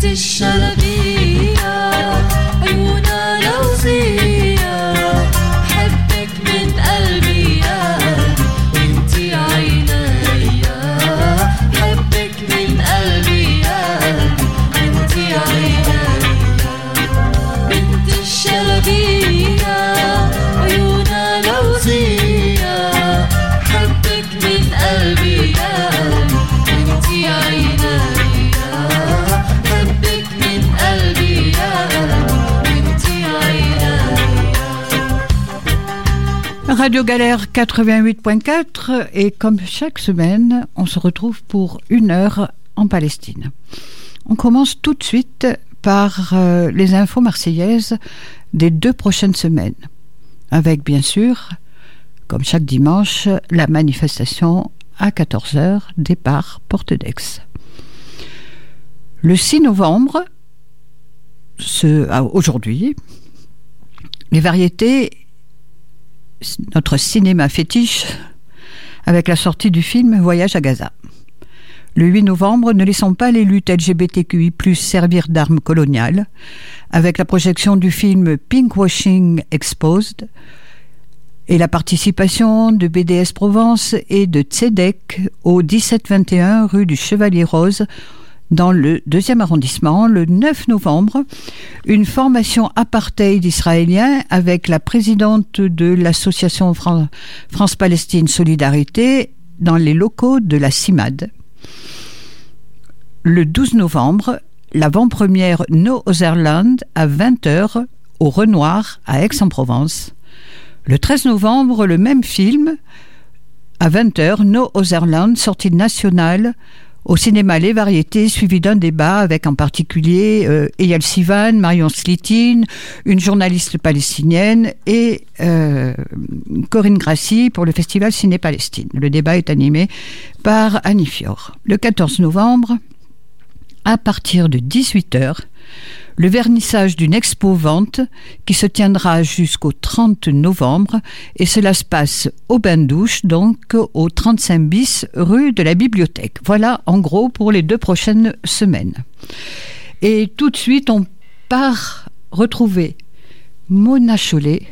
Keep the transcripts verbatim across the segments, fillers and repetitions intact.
Radio Galère quatre-vingt-huit point quatre et comme chaque semaine, on se retrouve pour une heure en Palestine. On commence tout de suite par euh, les infos marseillaises des deux prochaines semaines, avec bien sûr, comme chaque dimanche, la manifestation à quatorze heures, départ Porte d'Aix. Le six novembre, ce, ah, aujourd'hui, les variétés, notre cinéma fétiche, avec la sortie du film Voyage à Gaza. Le huit novembre, ne laissons pas les luttes L G B T Q I plus, servir d'armes coloniales, avec la projection du film Pinkwashing Exposed et la participation de B D S Provence et de Tzedek au dix-sept vingt et un rue du Chevalier Rose, dans le deuxième arrondissement, le neuf novembre, une formation apartheid israélien avec la présidente de l'association Fran- France-Palestine Solidarité dans les locaux de la CIMAD. Le douze novembre, l'avant-première No Otherland à vingt heures au Renoir à Aix-en-Provence. Le treize novembre, le même film à vingt heures, No Otherland, sortie nationale au cinéma Les Variétés, suivi d'un débat avec en particulier euh, Eyal Sivan, Marion Slitine, une journaliste palestinienne et euh, Corinne Grassi pour le festival Ciné-Palestine. Le débat est animé par Annie Fior. Le quatorze novembre, à partir de dix-huit heures, le vernissage d'une expo-vente qui se tiendra jusqu'au trente novembre et cela se passe au bain-douche, donc au trente-cinq bis rue de la Bibliothèque. Voilà en gros pour les deux prochaines semaines. Et tout de suite, on part retrouver Mona Chollet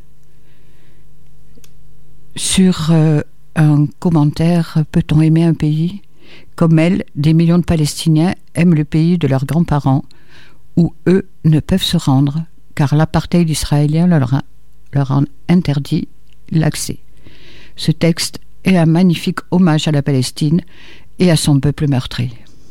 sur euh, un commentaire « Peut-on aimer un pays ?» Comme elle, des millions de Palestiniens aiment le pays de leurs grands-parents, où eux ne peuvent se rendre, car l'apartheid israélien leur a, leur a interdit l'accès. Ce texte est un magnifique hommage à la Palestine et à son peuple meurtri.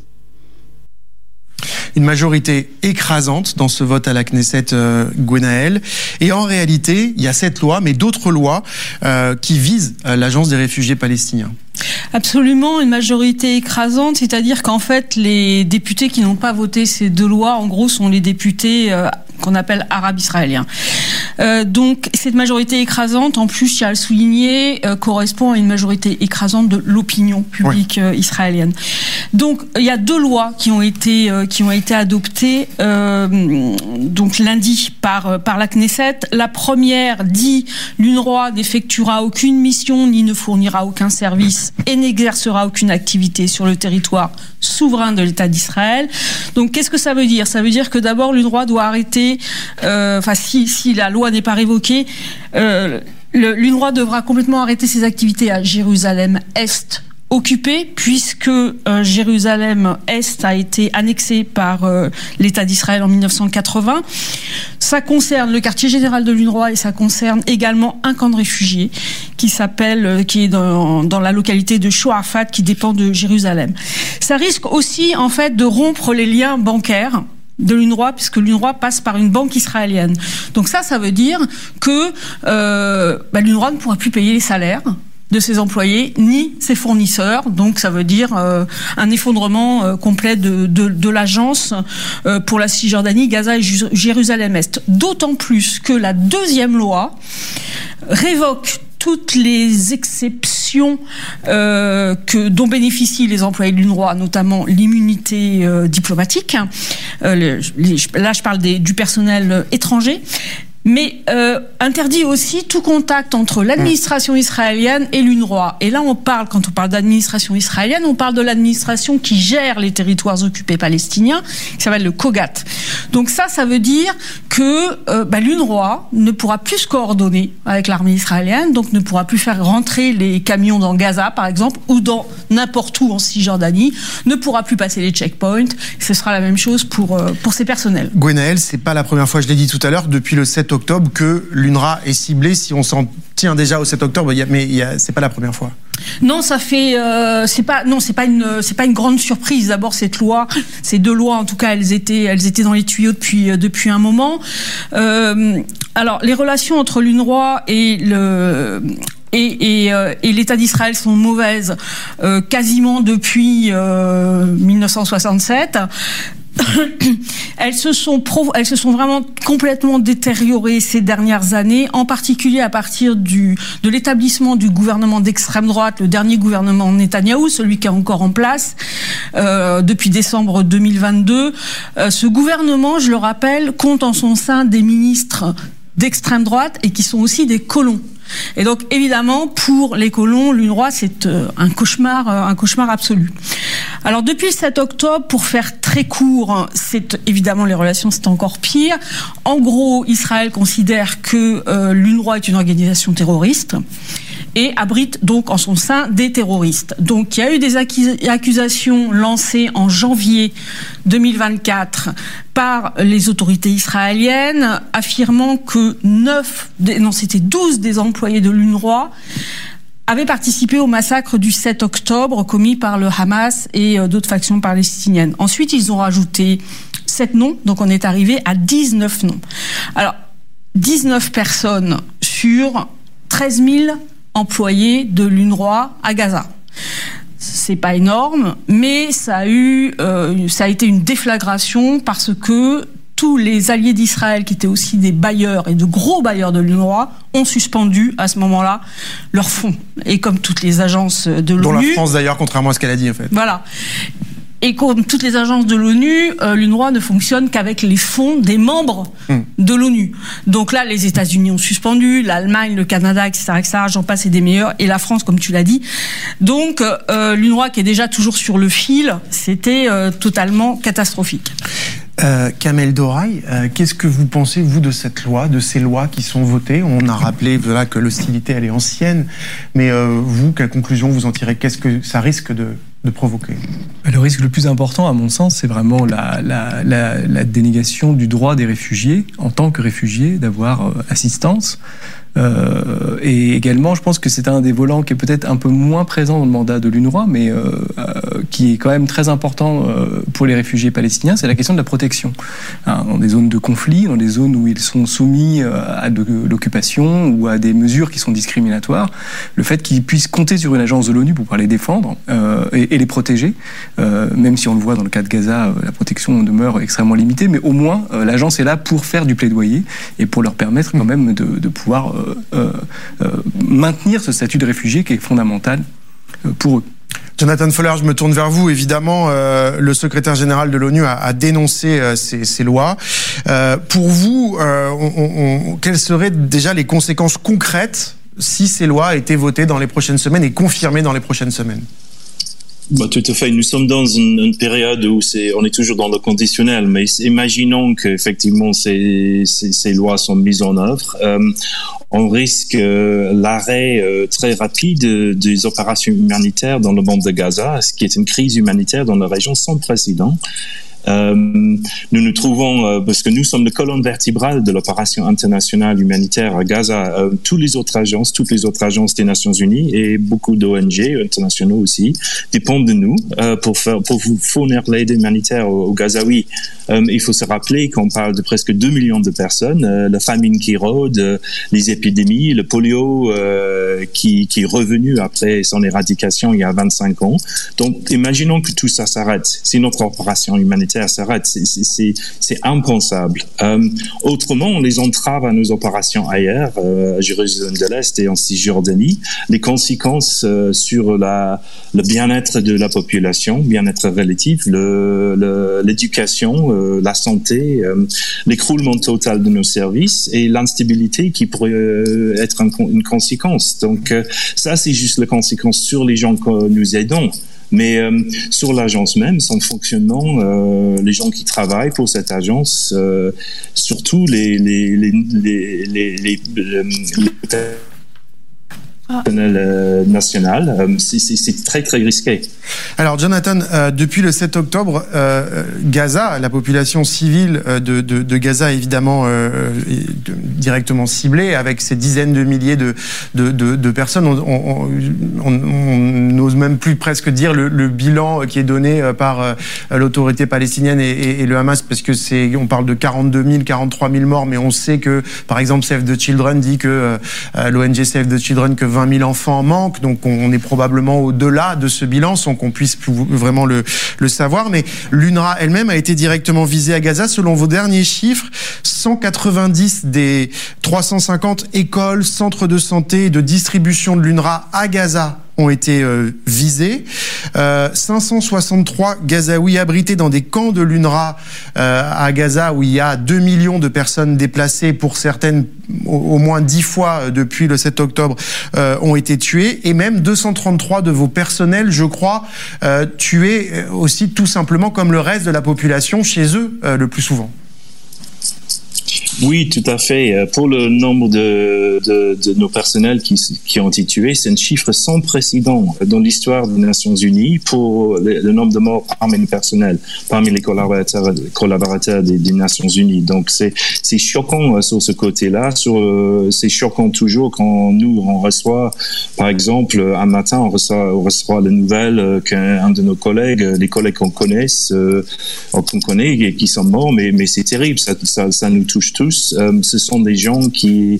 Une majorité écrasante dans ce vote à la Knesset euh, Gwenaël. Et en réalité, il y a cette loi, mais d'autres lois euh, qui visent euh, l'Agence des réfugiés palestiniens. Absolument, une majorité écrasante, c'est-à-dire qu'en fait, les députés qui n'ont pas voté ces deux lois, en gros, sont les députés euh, qu'on appelle arabes israéliens. Euh, donc, cette majorité écrasante, en plus, je tiens à le souligner, euh, correspond à une majorité écrasante de l'opinion publique euh, israélienne. Donc, il y a deux lois qui ont été euh, qui ont été adoptées euh, donc lundi par euh, par la Knesset. La première dit l'UNRWA n'effectuera aucune mission ni ne fournira aucun service et n'exercera aucune activité sur le territoire souverain de l'État d'Israël. Donc, qu'est-ce que ça veut dire ? Ça veut dire que d'abord, l'UNRWA doit arrêter, euh, enfin, si, si la loi n'est pas révoquée, euh, le, l'UNRWA devra complètement arrêter ses activités à Jérusalem-Est occupée, puisque euh, Jérusalem-Est a été annexée par euh, l'État d'Israël en dix-neuf cent quatre-vingts. Ça concerne le quartier général de l'UNRWA et ça concerne également un camp de réfugiés qui s'appelle, euh, qui est dans, dans la localité de Shoafat, qui dépend de Jérusalem. Ça risque aussi, en fait, de rompre les liens bancaires de l'UNRWA, puisque l'UNRWA passe par une banque israélienne. Donc ça, ça veut dire que euh, bah, l'UNRWA ne pourra plus payer les salaires de ses employés ni ses fournisseurs, donc ça veut dire euh, un effondrement euh, complet de, de, de l'agence euh, pour la Cisjordanie, Gaza et Jérusalem-Est. D'autant plus que la deuxième loi révoque toutes les exceptions euh, que, dont bénéficient les employés de l'UNRWA, notamment l'immunité euh, diplomatique. Euh, les, les, là, je parle des, du personnel étranger. mais euh, interdit aussi tout contact entre l'administration israélienne et l'UNRWA. Et là, on parle, quand on parle d'administration israélienne, on parle de l'administration qui gère les territoires occupés palestiniens, qui s'appelle le COGAT. Donc ça, ça veut dire que euh, bah, l'UNRWA ne pourra plus se coordonner avec l'armée israélienne, donc ne pourra plus faire rentrer les camions dans Gaza, par exemple, ou dans n'importe où en Cisjordanie, ne pourra plus passer les checkpoints. Ce sera la même chose pour, euh, pour ses personnels. Gwenaëlle, c'est pas la première fois, je l'ai dit tout à l'heure, depuis le sept octobre que l'UNRWA est ciblée. Si on s'en tient déjà au sept octobre, y a, mais y a, c'est pas la première fois. Non, ça fait euh, c'est pas non c'est pas une c'est pas une grande surprise. D'abord cette loi, ces deux lois en tout cas, elles étaient elles étaient dans les tuyaux depuis euh, depuis un moment. Euh, alors les relations entre l'UNRWA et le Et, et, euh, et l'État d'Israël sont mauvaises euh, quasiment depuis euh, mille neuf cent soixante-sept. Elles se sont pro- elles se sont vraiment complètement détériorées ces dernières années, en particulier à partir du de l'établissement du gouvernement d'extrême droite, le dernier gouvernement Netanyahou, celui qui est encore en place euh, depuis décembre deux mille vingt-deux. Euh, ce gouvernement, je le rappelle, compte en son sein des ministres d'extrême droite et qui sont aussi des colons. Et donc, évidemment, pour les colons, l'UNRWA, c'est euh, un cauchemar, euh, un cauchemar absolu. Alors, depuis le sept octobre, pour faire très court, c'est évidemment les relations, c'est encore pire. En gros, Israël considère que euh, l'UNRWA est une organisation terroriste et abrite donc en son sein des terroristes. Donc il y a eu des accusations lancées en janvier deux mille vingt-quatre par les autorités israéliennes, affirmant que neuf, non c'était douze des employés de l'UNRWA avaient participé au massacre du sept octobre commis par le Hamas et d'autres factions palestiniennes. Ensuite, ils ont rajouté sept noms, donc on est arrivé à dix-neuf noms. Alors, dix-neuf personnes sur treize mille employés de l'UNRWA à Gaza. C'est pas énorme, mais ça a eu, euh, ça a été une déflagration parce que tous les alliés d'Israël, qui étaient aussi des bailleurs et de gros bailleurs de l'UNRWA, ont suspendu à ce moment-là leurs fonds. Et comme toutes les agences de l'ONU... Dont la France d'ailleurs, contrairement à ce qu'elle a dit en fait. Voilà. Et comme toutes les agences de l'ONU, euh, l'UNRWA ne fonctionne qu'avec les fonds des membres mmh. de l'ONU. Donc là, les États-Unis ont suspendu, l'Allemagne, le Canada, et cetera, et cetera, j'en passe et des meilleurs, et la France, comme tu l'as dit. Donc euh, l'UNRWA, qui est déjà toujours sur le fil, c'était euh, totalement catastrophique. Euh, Kamel Doray, euh, qu'est-ce que vous pensez, vous, de cette loi, de ces lois qui sont votées? On a rappelé voilà, que l'hostilité, elle est ancienne, mais euh, vous, quelle conclusion vous en tirez? Qu'est-ce que ça risque de, de provoquer? Le risque le plus important, à mon sens, c'est vraiment la, la, la, la dénégation du droit des réfugiés, en tant que réfugiés, d'avoir euh, assistance. Euh, et également, je pense que c'est un des volants qui est peut-être un peu moins présent dans le mandat de l'UNRWA, mais euh, euh, qui est quand même très important euh, pour les réfugiés palestiniens, c'est la question de la protection. Hein, dans des zones de conflit, dans des zones où ils sont soumis euh, à de l'occupation ou à des mesures qui sont discriminatoires, le fait qu'ils puissent compter sur une agence de l'ONU pour pouvoir les défendre euh, et, et les protéger, euh, même si on le voit dans le cas de Gaza, euh, la protection demeure extrêmement limitée, mais au moins euh, l'agence est là pour faire du plaidoyer et pour leur permettre quand même de, de pouvoir euh, Euh, euh, maintenir ce statut de réfugié qui est fondamental euh, pour eux. Jonathan Fowler, je me tourne vers vous. Évidemment, euh, le secrétaire général de l'ONU a, a dénoncé euh, ces, ces lois. Euh, pour vous, euh, on, on, quelles seraient déjà les conséquences concrètes si ces lois étaient votées dans les prochaines semaines et confirmées dans les prochaines semaines? Bah, tout à fait. Nous sommes dans une, une période où c'est, on est toujours dans le conditionnel, mais imaginons qu'effectivement ces, ces, ces lois sont mises en œuvre. Euh, on risque euh, l'arrêt euh, très rapide des opérations humanitaires dans le bande de Gaza, ce qui est une crise humanitaire dans la région sans précédent. Euh, nous nous trouvons, euh, parce que nous sommes la colonne vertébrale de l'opération internationale humanitaire à Gaza, euh, toutes les autres agences, toutes les autres agences des Nations Unies et beaucoup d'O N G internationaux aussi dépendent de nous euh, pour faire, pour vous fournir l'aide humanitaire aux, aux Gazaouis. Euh, il faut se rappeler qu'on parle de presque deux millions de personnes, euh, la famine qui rôde, euh, les épidémies, le polio euh, qui, qui est revenu après son éradication il y a vingt-cinq ans. Donc, imaginons que tout ça s'arrête. C'est notre opération humanitaire humanitaire s'arrête. C'est, c'est, c'est impensable. Euh, autrement, on les entrave à nos opérations ailleurs, euh, à Jérusalem de l'Est et en Cisjordanie. Les conséquences euh, sur la, le bien-être de la population, bien-être relatif, le, le, l'éducation, euh, la santé, euh, l'écroulement total de nos services et l'instabilité qui pourrait euh, être un, une conséquence. Donc euh, ça, c'est juste la conséquence sur les gens que nous aidons. Mais euh, sur l'agence même, son fonctionnement, euh, les gens qui travaillent pour cette agence, euh, surtout les les les les les, les, les, les Ah. national, euh, c'est, c'est, c'est très très risqué. Alors Jonathan, euh, depuis le sept octobre, euh, Gaza, la population civile de, de, de Gaza évidemment euh, est directement ciblée avec ces dizaines de milliers de, de, de, de personnes. On, on, on, on n'ose même plus presque dire le, le bilan qui est donné par euh, l'autorité palestinienne et, et, et le Hamas, parce que c'est, on parle de quarante-deux mille, quarante-trois mille morts, mais on sait que par exemple Save the Children dit que euh, l'O N G Save the Children que vingt mille enfants manquent, donc on est probablement au-delà de ce bilan sans qu'on puisse vraiment le, le savoir. Mais l'UNRWA elle-même a été directement visée à Gaza. Selon vos derniers chiffres, cent quatre-vingt-dix des trois cent cinquante écoles, centres de santé et de distribution de l'UNRWA à Gaza ont été euh, visés. Euh, cinq cent soixante-trois Gazaouis abrités dans des camps de l'UNRWA euh, à Gaza, où il y a deux millions de personnes déplacées, pour certaines au, au moins dix fois depuis le sept octobre, euh, ont été tués. Et même deux cent trente-trois de vos personnels, je crois, euh, tués aussi tout simplement comme le reste de la population chez eux, euh, le plus souvent. Oui, tout à fait. Pour le nombre de, de, de nos personnels qui, qui ont été tués, c'est un chiffre sans précédent dans l'histoire des Nations Unies pour le, le nombre de morts parmi le personnel, parmi les collaborateurs, collaborateurs des, des Nations Unies. Donc c'est, c'est choquant sur ce côté-là. Sur, c'est choquant toujours quand nous on reçoit, par exemple, un matin on reçoit, on reçoit la nouvelle qu'un de nos collègues, les collègues qu'on connaît, qu'on connaît, qui sont morts, mais, mais c'est terrible. Ça, ça, ça nous touche tous. Euh, ce sont des gens qui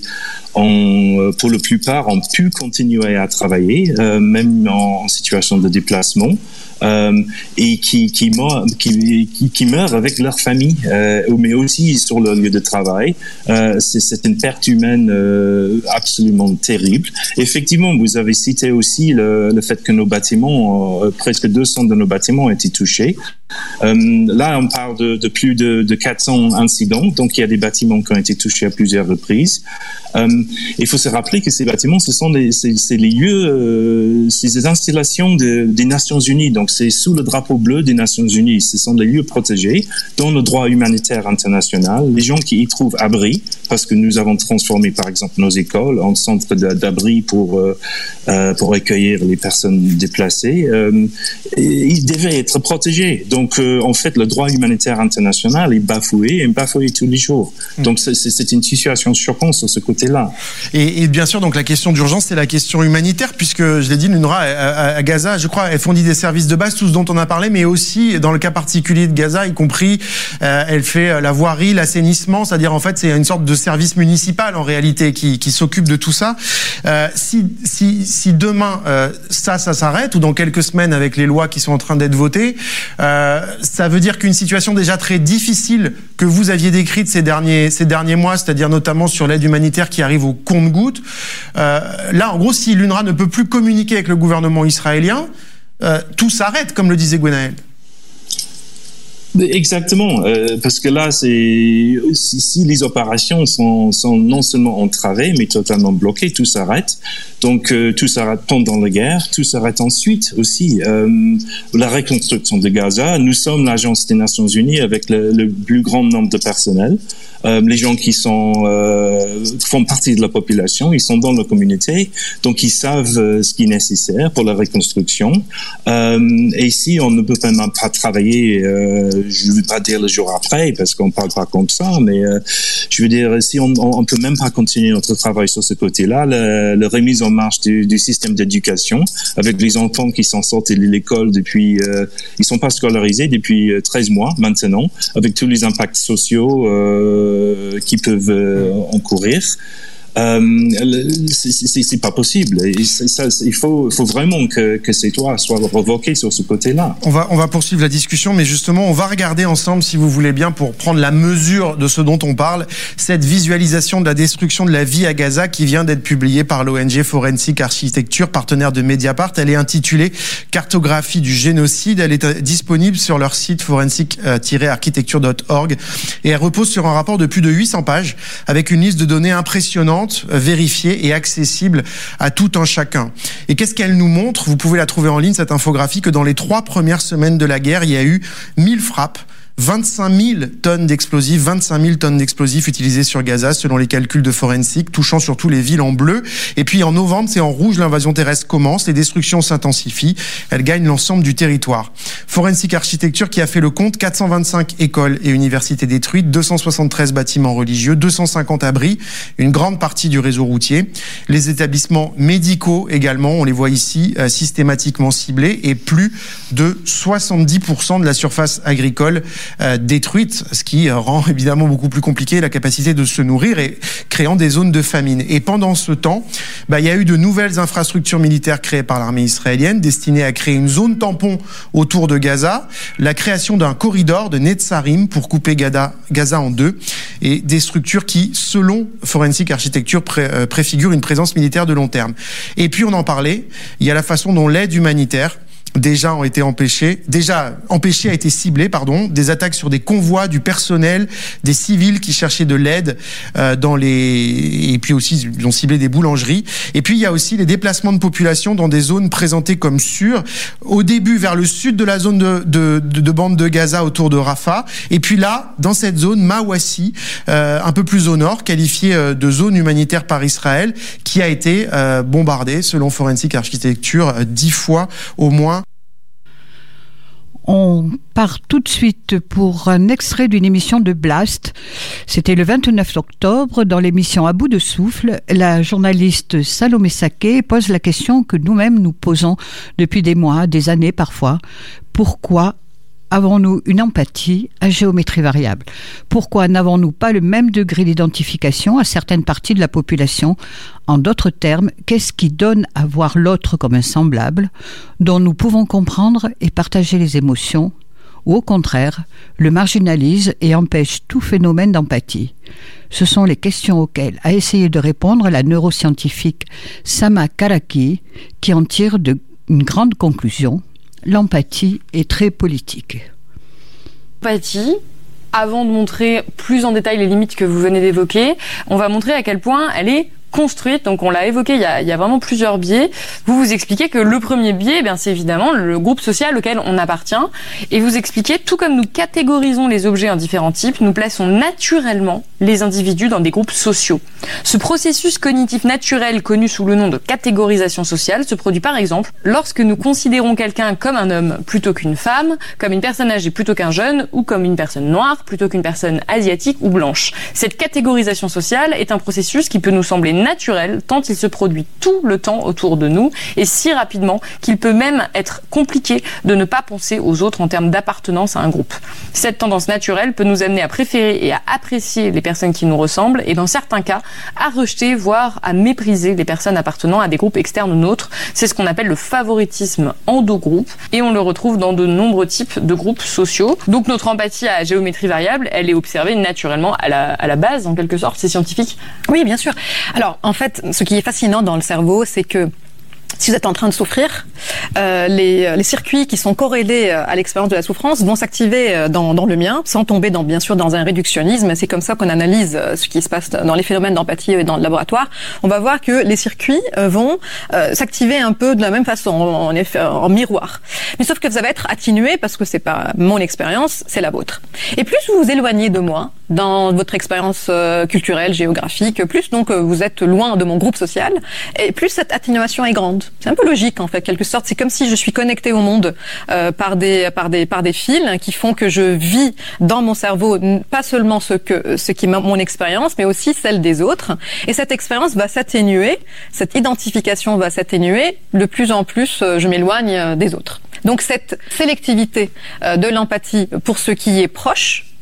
ont, pour la plupart, ont pu continuer à travailler, euh, même en, en situation de déplacement, euh, et qui, qui, meurent, qui, qui, qui meurent avec leur famille, euh, mais aussi sur le lieu de travail. Euh, c'est, c'est une perte humaine euh, absolument terrible. Effectivement, vous avez cité aussi le, le fait que nos bâtiments, euh, presque deux cents de nos bâtiments ont été touchés. Euh, là, on parle de, de plus de, de quatre cents incidents, donc il y a des bâtiments qui ont été touchés à plusieurs reprises. Euh, il faut se rappeler que ces bâtiments, ce sont des, c'est, c'est les lieux, euh, c'est des installations de, des Nations Unies, donc c'est sous le drapeau bleu des Nations Unies. Ce sont des lieux protégés dans le droit humanitaire international. Les gens qui y trouvent abri, parce que nous avons transformé par exemple nos écoles en centres d'abri pour euh, euh, pour accueillir les personnes déplacées, euh, ils devaient être protégés. Donc euh, en fait, le droit humanitaire international est bafoué et bafoué tous les jours. Donc c'est, c'est une situation choquante sur ce côté-là. Et, et bien sûr, donc la question d'urgence, c'est la question humanitaire, puisque je l'ai dit, l'UNRWA à, à, à Gaza, je crois, elle fournit des services de base, tout ce dont on a parlé, mais aussi dans le cas particulier de Gaza, y compris, euh, elle fait la voirie, l'assainissement, c'est-à-dire en fait, c'est une sorte de service municipal en réalité qui, qui s'occupe de tout ça. Euh, si, si, si demain euh, ça, ça s'arrête, ou dans quelques semaines avec les lois qui sont en train d'être votées, euh, ça veut dire qu'une situation déjà très difficile que vous aviez décrite ces derniers, ces derniers mois, c'est-à-dire notamment sur l'aide humanitaire qui arrive au compte-gouttes, euh, là en gros, si l'UNRWA ne peut plus communiquer avec le gouvernement israélien, euh, tout s'arrête, comme le disait Gwenaël. Exactement, euh, parce que là, c'est si, si les opérations sont, sont non seulement entravées, mais totalement bloquées, tout s'arrête. Donc, euh, tout s'arrête pendant la guerre, tout s'arrête ensuite aussi. Euh, la reconstruction de Gaza, nous sommes l'agence des Nations Unies avec le, le plus grand nombre de personnel. Euh, les gens qui sont euh, font partie de la population, ils sont dans la communauté, donc ils savent euh, ce qui est nécessaire pour la reconstruction. Euh, et si on ne peut même pas travailler, euh, je ne veux pas dire le jour après, parce qu'on parle pas comme ça, mais euh, je veux dire, si on on peut même pas continuer notre travail sur ce côté-là, la, la remise en marche du, du système d'éducation, avec les enfants qui sont sortis de l'école depuis, euh, ils sont pas scolarisés depuis treize mois maintenant, avec tous les impacts sociaux euh, qui peuvent euh, encourir. Euh, c'est, c'est, c'est pas possible. Et c'est, ça, il faut, faut vraiment que, que ces droits soient revoqués sur ce côté-là. On va, on va poursuivre la discussion, mais justement, on va regarder ensemble, si vous voulez bien, pour prendre la mesure de ce dont on parle, cette visualisation de la destruction de la vie à Gaza qui vient d'être publiée par l'O N G Forensic Architecture, partenaire de Mediapart. Elle est intitulée Cartographie du génocide. Elle est disponible sur leur site forensic tiret architecture point org et elle repose sur un rapport de plus de huit cents pages avec une liste de données impressionnantes, vérifiée et accessible à tout un chacun. Et qu'est-ce qu'elle nous montre ? Vous pouvez la trouver en ligne, cette infographie, que dans les trois premières semaines de la guerre, il y a eu mille frappes, vingt-cinq mille tonnes d'explosifs, vingt-cinq mille tonnes d'explosifs utilisés sur Gaza, selon les calculs de Forensic, touchant surtout les villes en bleu. Et puis en novembre, c'est en rouge, l'invasion terrestre commence, les destructions s'intensifient, elles gagnent l'ensemble du territoire. Forensic Architecture qui a fait le compte, quatre cent vingt-cinq écoles et universités détruites, deux cent soixante-treize bâtiments religieux, deux cent cinquante abris, une grande partie du réseau routier, les établissements médicaux également, on les voit ici, euh, systématiquement ciblés, et plus de soixante-dix pour cent de la surface agricole Euh, détruite, ce qui euh, rend évidemment beaucoup plus compliqué la capacité de se nourrir et créant des zones de famine. Et pendant ce temps, bah, il y a eu de nouvelles infrastructures militaires créées par l'armée israélienne destinées à créer une zone tampon autour de Gaza, la création d'un corridor de Netzarim pour couper Gaza, Gaza en deux, et des structures qui, selon Forensic Architecture, pré, euh, préfigurent une présence militaire de long terme. Et puis on en parlait, il y a la façon dont l'aide humanitaire déjà ont été empêchés, déjà empêchés a été ciblé, pardon, des attaques sur des convois, du personnel, des civils qui cherchaient de l'aide euh, dans les, et puis aussi ils ont ciblé des boulangeries. Et puis il y a aussi les déplacements de population dans des zones présentées comme sûres. Au début vers le sud de la zone de, de, de, de bande de Gaza autour de Rafah, et puis là dans cette zone Mawassi, euh, un peu plus au nord, qualifiée euh, de zone humanitaire par Israël, qui a été euh, bombardée selon Forensic Architecture euh, dix fois au moins. On part tout de suite pour un extrait d'une émission de Blast. C'était le vingt-neuf octobre, dans l'émission À bout de souffle. La journaliste Salomé Saké pose la question que nous-mêmes nous posons depuis des mois, des années parfois. Pourquoi avons-nous une empathie à géométrie variable ? Pourquoi n'avons-nous pas le même degré d'identification à certaines parties de la population ? En d'autres termes, qu'est-ce qui donne à voir l'autre comme un semblable, dont nous pouvons comprendre et partager les émotions, ou au contraire, le marginalise et empêche tout phénomène d'empathie ? Ce sont les questions auxquelles a essayé de répondre la neuroscientifique Sama Karaki, qui en tire de, une grande conclusion. L'empathie est très politique. L'empathie, avant de montrer plus en détail les limites que vous venez d'évoquer, on va montrer à quel point elle est construite. Donc on l'a évoqué, il y a, il y a vraiment plusieurs biais. Vous vous expliquez que le premier biais, eh bien, c'est évidemment le groupe social auquel on appartient. Et vous expliquez, tout comme nous catégorisons les objets en différents types, nous plaçons naturellement les individus dans des groupes sociaux. Ce processus cognitif naturel connu sous le nom de catégorisation sociale se produit par exemple lorsque nous considérons quelqu'un comme un homme plutôt qu'une femme, comme une personne âgée plutôt qu'un jeune, ou comme une personne noire plutôt qu'une personne asiatique ou blanche. Cette catégorisation sociale est un processus qui peut nous sembler naturel tant il se produit tout le temps autour de nous et si rapidement qu'il peut même être compliqué de ne pas penser aux autres en termes d'appartenance à un groupe. Cette tendance naturelle peut nous amener à préférer et à apprécier les personnes qui nous ressemblent et dans certains cas à rejeter voire à mépriser les personnes appartenant à des groupes externes aux nôtres. C'est ce qu'on appelle le favoritisme endogroupe et on le retrouve dans de nombreux types de groupes sociaux. Donc notre empathie à géométrie variable, elle est observée naturellement à la, à la base en quelque sorte, c'est scientifique. Oui, bien sûr. Alors, en fait, ce qui est fascinant dans le cerveau, c'est que si vous êtes en train de souffrir, euh, les, les circuits qui sont corrélés à l'expérience de la souffrance vont s'activer dans, dans le mien, sans tomber dans, bien sûr dans un réductionnisme. C'est comme ça qu'on analyse ce qui se passe dans les phénomènes d'empathie dans le laboratoire. On va voir que les circuits vont euh, s'activer un peu de la même façon, en, effet, en miroir. Mais sauf que ça va être atténué parce que c'est pas mon expérience, c'est la vôtre. Et plus vous vous éloignez de moi dans votre expérience euh, culturelle, géographique, plus donc euh, vous êtes loin de mon groupe social, et plus cette atténuation est grande. C'est un peu logique en fait, quelque sorte. C'est comme si je suis connectée au monde euh, par des par des par des fils qui font que je vis dans mon cerveau pas seulement ce que ce qui est mon expérience, mais aussi celle des autres. Et cette expérience va s'atténuer, cette identification va s'atténuer. De plus en plus, euh, je m'éloigne des autres. Donc cette sélectivité euh, de l'empathie pour ce qui est proche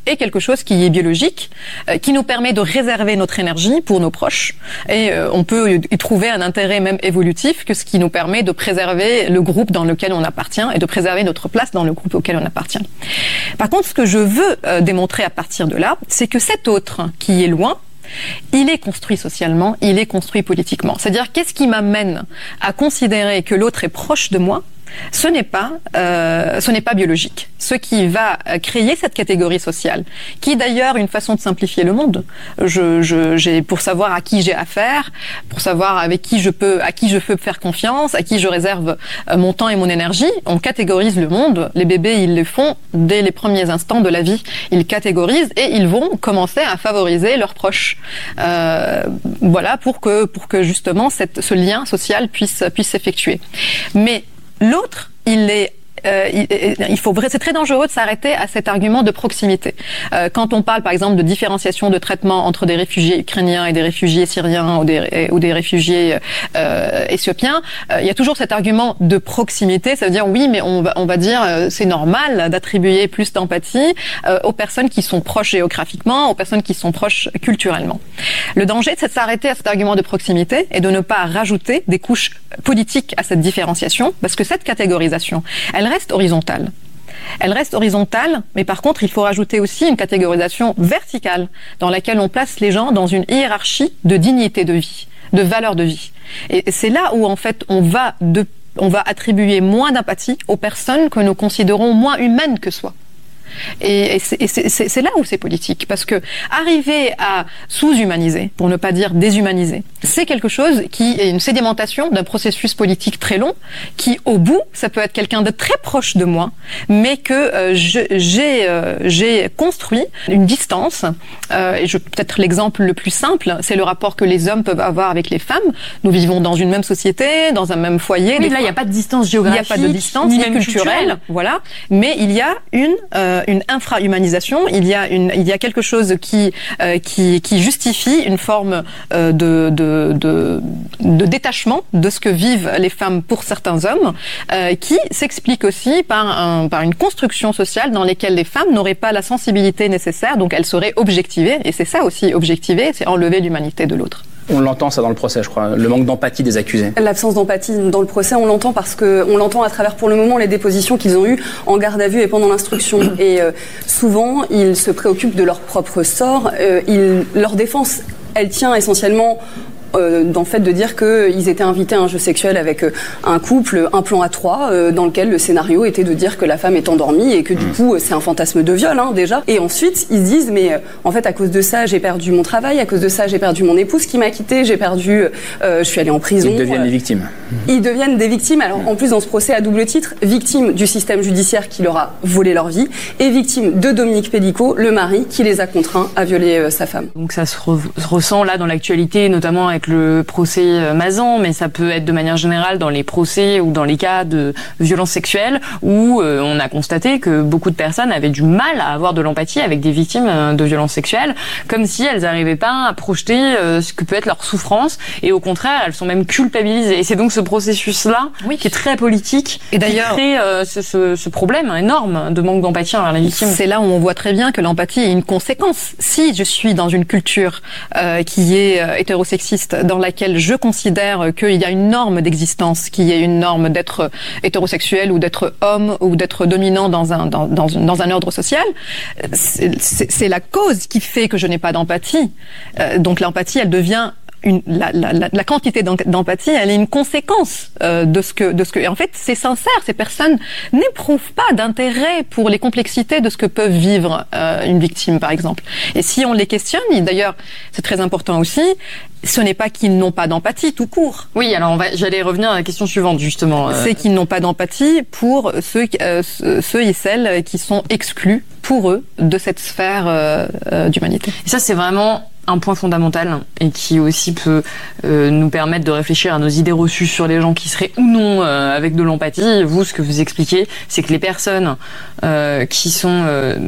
est quelque chose qui est biologique, euh, qui nous permet de réserver notre énergie pour nos proches. Et euh, on peut y trouver un intérêt même évolutif, que ce qui nous permet de préserver le groupe dans lequel on appartient et de préserver notre place dans le groupe auquel on appartient. Par contre, ce que je veux euh, démontrer à partir de là, c'est que cet autre qui est loin, il est construit socialement, il est construit politiquement. C'est-à-dire, qu'est-ce qui m'amène à considérer que l'autre est proche de moi ? Ce n'est pas, euh, ce n'est pas biologique. Ce qui va créer cette catégorie sociale, qui est d'ailleurs une façon de simplifier le monde. Je, je, j'ai, pour savoir à qui j'ai affaire, pour savoir avec qui je peux, à qui je peux faire confiance, à qui je réserve mon temps et mon énergie, on catégorise le monde. Les bébés, ils le font dès les premiers instants de la vie. Ils catégorisent et ils vont commencer à favoriser leurs proches. Euh, voilà, pour que, pour que justement cette, ce lien social puisse, puisse s'effectuer. Mais l'autre, il est Euh, il, il faut, c'est très dangereux de s'arrêter à cet argument de proximité. Euh, quand on parle, par exemple, de différenciation de traitement entre des réfugiés ukrainiens et des réfugiés syriens ou des, ou des réfugiés euh, éthiopiens, euh, il y a toujours cet argument de proximité. Ça veut dire, oui, mais on va, on va dire, euh, c'est normal d'attribuer plus d'empathie euh, aux personnes qui sont proches géographiquement, aux personnes qui sont proches culturellement. Le danger, c'est de s'arrêter à cet argument de proximité et de ne pas rajouter des couches politiques à cette différenciation, parce que cette catégorisation, elle reste horizontale. Elle reste horizontale, mais par contre, il faut rajouter aussi une catégorisation verticale, dans laquelle on place les gens dans une hiérarchie de dignité de vie, de valeur de vie. Et c'est là où, en fait, on va, de, on va attribuer moins d'empathie aux personnes que nous considérons moins humaines que soi. Et, et, c'est, et c'est, c'est là où c'est politique, parce que arriver à sous-humaniser, pour ne pas dire déshumaniser, c'est quelque chose qui est une sédimentation d'un processus politique très long, qui au bout, ça peut être quelqu'un de très proche de moi, mais que euh, je, j'ai, euh, j'ai construit une distance. Euh, et je, peut-être l'exemple le plus simple, c'est le rapport que les hommes peuvent avoir avec les femmes. Nous vivons dans une même société, dans un même foyer. Oui, là, il n'y a pas de distance géographique, il n'y a pas de distance ni ni même culturelle, culturelle, voilà. Mais il y a une euh, une infra-humanisation, il y a une, il y a quelque chose qui, euh, qui, qui justifie une forme euh, de, de, de, de détachement de ce que vivent les femmes pour certains hommes, euh, qui s'explique aussi par, un, par une construction sociale dans laquelle les femmes n'auraient pas la sensibilité nécessaire, donc elles seraient objectivées, et c'est ça aussi, objectiver, c'est enlever l'humanité de l'autre. On l'entend ça dans le procès, je crois, le manque d'empathie des accusés. L'absence d'empathie dans le procès, on l'entend parce que on l'entend à travers pour le moment les dépositions qu'ils ont eues en garde à vue et pendant l'instruction. Et euh, souvent, ils se préoccupent de leur propre sort. Euh, ils, leur défense, elle tient essentiellement Euh, dans le fait de dire qu'ils étaient invités à un jeu sexuel avec euh, un couple, un plan à trois, euh, dans lequel le scénario était de dire que la femme est endormie et que du coup c'est un fantasme de viol hein, déjà. Et ensuite ils se disent mais euh, en fait à cause de ça j'ai perdu mon travail, à cause de ça j'ai perdu mon épouse qui m'a quitté, j'ai perdu, euh, je suis allée en prison. Ils deviennent euh, des victimes. Ils deviennent des victimes. Alors en plus dans ce procès à double titre, victimes du système judiciaire qui leur a volé leur vie et victimes de Dominique Pellicot, le mari qui les a contraints à violer euh, sa femme. Donc ça se, re- se ressent là dans l'actualité, notamment avec le procès Mazan, mais ça peut être de manière générale dans les procès ou dans les cas de violences sexuelles où euh, on a constaté que beaucoup de personnes avaient du mal à avoir de l'empathie avec des victimes euh, de violences sexuelles, comme si elles n'arrivaient pas à projeter euh, ce que peut être leur souffrance, et au contraire, elles sont même culpabilisées. Et c'est donc ce processus-là oui. qui est très politique, et d'ailleurs, qui crée euh, ce, ce, ce problème énorme de manque d'empathie envers la victime. C'est là où on voit très bien que l'empathie est une conséquence. Si je suis dans une culture euh, qui est euh, hétérosexiste, dans laquelle je considère qu'il y a une norme d'existence, qui est une norme d'être hétérosexuel ou d'être homme ou d'être dominant dans un, dans, dans, dans un ordre social, c'est, c'est, c'est la cause qui fait que je n'ai pas d'empathie. Euh, donc l'empathie, elle devient Une, la, la, la quantité d'empathie, elle est une conséquence euh, de ce que, de ce que. Et en fait, c'est sincère. Ces personnes n'éprouvent pas d'intérêt pour les complexités de ce que peuvent vivre euh, une victime, par exemple. Et si on les questionne, et d'ailleurs, c'est très important aussi, ce n'est pas qu'ils n'ont pas d'empathie tout court. Oui, alors on va, j'allais revenir à la question suivante justement. Euh... C'est qu'ils n'ont pas d'empathie pour ceux, euh, ceux et celles qui sont exclus pour eux de cette sphère euh, euh, d'humanité. Et ça, c'est vraiment un point fondamental et qui aussi peut euh, nous permettre de réfléchir à nos idées reçues sur les gens qui seraient ou non euh, avec de l'empathie. Vous, ce que vous expliquez, c'est que les personnes euh, qui sont euh,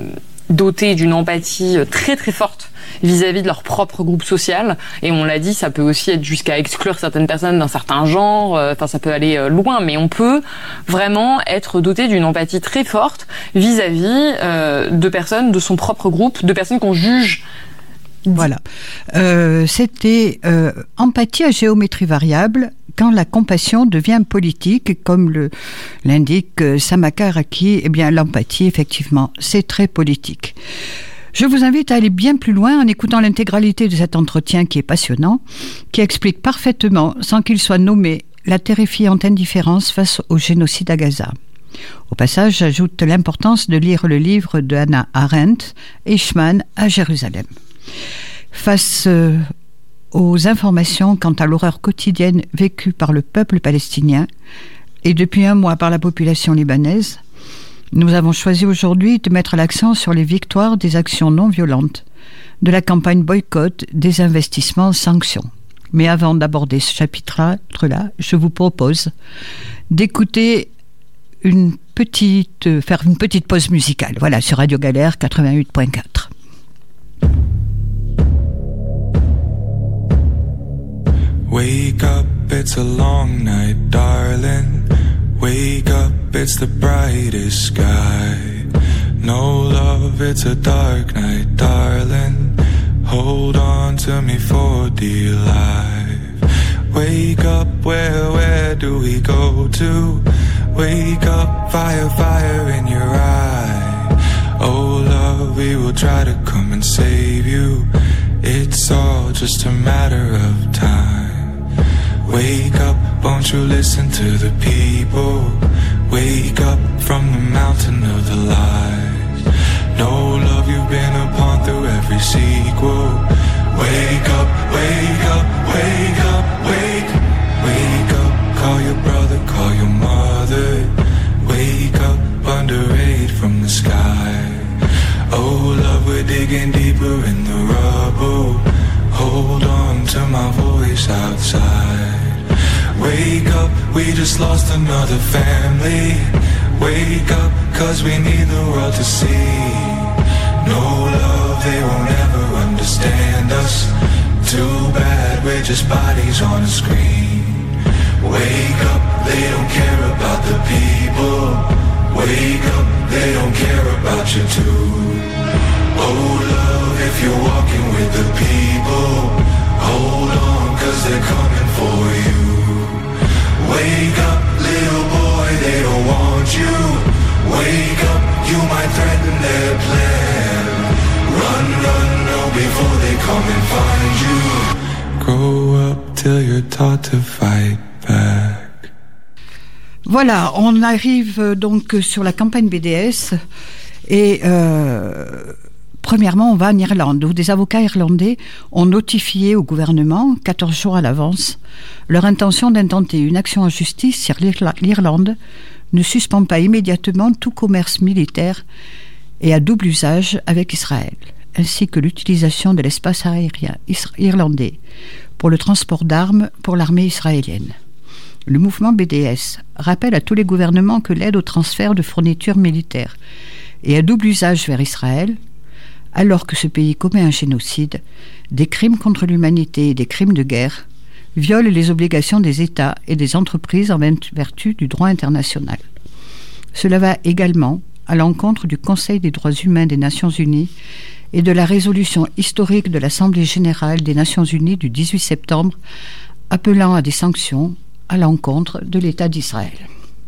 dotés d'une empathie très très forte vis-à-vis de leur propre groupe social. Et on l'a dit, ça peut aussi être jusqu'à exclure certaines personnes d'un certain genre. Enfin, ça peut aller loin, mais on peut vraiment être doté d'une empathie très forte vis-à-vis euh, de personnes de son propre groupe, de personnes qu'on juge. Voilà. Euh, c'était euh, empathie à géométrie variable quand la compassion devient politique, comme le, l'indique Samaka Araki. Eh bien, l'empathie, effectivement, c'est très politique. Je vous invite à aller bien plus loin en écoutant l'intégralité de cet entretien qui est passionnant, qui explique parfaitement, sans qu'il soit nommé, la terrifiante indifférence face au génocide à Gaza. Au passage, j'ajoute l'importance de lire le livre de Hannah Arendt, Eichmann à Jérusalem. Face euh, aux informations quant à l'horreur quotidienne vécue par le peuple palestinien et depuis un mois par la population libanaise, nous avons choisi aujourd'hui de mettre l'accent sur les victoires des actions non violentes, de la campagne boycott, des investissements, sanctions. Mais avant d'aborder ce chapitre-là, je vous propose d'écouter une petite, euh, faire une petite pause musicale. Voilà, sur Radio Galère quatre-vingt-huit point quatre. Wake up, it's a long night, darling. Wake up, it's the brightest sky. No love, it's a dark night, darling. Hold on to me for dear life. Wake up, where, where do we go to? Wake up, fire, fire in your eye. Oh love, we will try to come and save you. It's all just a matter of time. Wake up, won't you listen to the people? Wake up from the mountain of the lies. No love you've been upon through every sequel. Wake up, wake up, wake up, wake. Wake up, call your brother, call your mother. Wake up, under aid from the sky. Oh love, we're digging deeper in the rubble. Hold on to my voice outside. Wake up, we just lost another family. Wake up, cause we need the world to see. No love, they won't ever understand us. Too bad, we're just bodies on a screen. Wake up, they don't care about the people. Wake up, they don't care about you too. Oh love, if you're walking with the people, hold on, cause they're coming for you. Wake up, little boy, they don't want you. Wake up, you might threaten their plan. Run, run, no, before they come and find you. Grow up till you're taught to fight back. Voilà, on arrive donc sur la campagne B D S et euh, premièrement, on va en Irlande, où des avocats irlandais ont notifié au gouvernement, quatorze jours à l'avance, leur intention d'intenter une action en justice si l'Irlande ne suspend pas immédiatement tout commerce militaire et à double usage avec Israël, ainsi que l'utilisation de l'espace aérien irlandais pour le transport d'armes pour l'armée israélienne. Le mouvement B D S rappelle à tous les gouvernements que l'aide au transfert de fournitures militaires et à double usage vers Israël, alors que ce pays commet un génocide, des crimes contre l'humanité et des crimes de guerre, viole les obligations des États et des entreprises en vertu du droit international. Cela va également à l'encontre du Conseil des droits humains des Nations Unies et de la résolution historique de l'Assemblée générale des Nations Unies du dix-huit septembre, appelant à des sanctions à l'encontre de l'État d'Israël.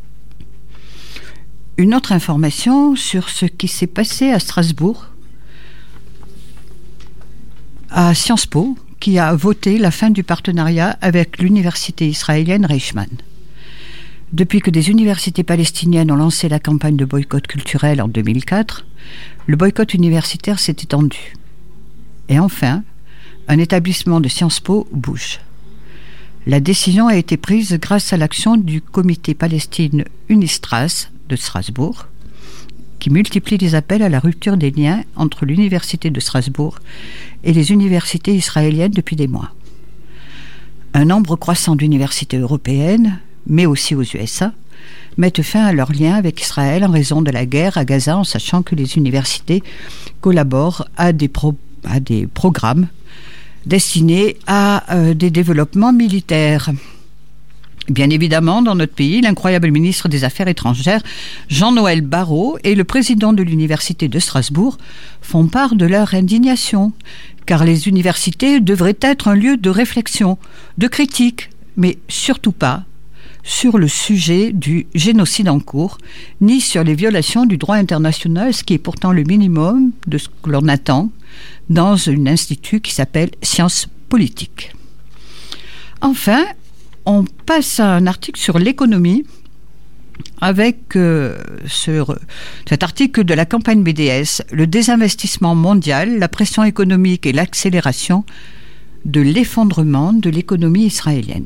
Une autre information sur ce qui s'est passé à Strasbourg, à Sciences Po, qui a voté la fin du partenariat avec l'université israélienne Reichman. Depuis que des universités palestiniennes ont lancé la campagne de boycott culturel en deux mille quatre, le boycott universitaire s'est étendu. Et enfin, un établissement de Sciences Po bouge. La décision a été prise grâce à l'action du comité Palestine Unistras de Strasbourg, qui multiplie les appels à la rupture des liens entre l'université de Strasbourg et les universités israéliennes depuis des mois. Un nombre croissant d'universités européennes, mais aussi aux U S A, mettent fin à leurs liens avec Israël en raison de la guerre à Gaza, en sachant que les universités collaborent à des, pro- à des programmes destinés à euh, des développements militaires. Bien évidemment, dans notre pays, l'incroyable ministre des Affaires étrangères, Jean-Noël Barrot, et le président de l'Université de Strasbourg font part de leur indignation, car les universités devraient être un lieu de réflexion, de critique, mais surtout pas sur le sujet du génocide en cours, ni sur les violations du droit international, ce qui est pourtant le minimum de ce que l'on attend dans un institut qui s'appelle Sciences politiques. Enfin, on passe à un article sur l'économie avec euh, ce, cet article de la campagne B D S, le désinvestissement mondial, la pression économique et l'accélération de l'effondrement de l'économie israélienne.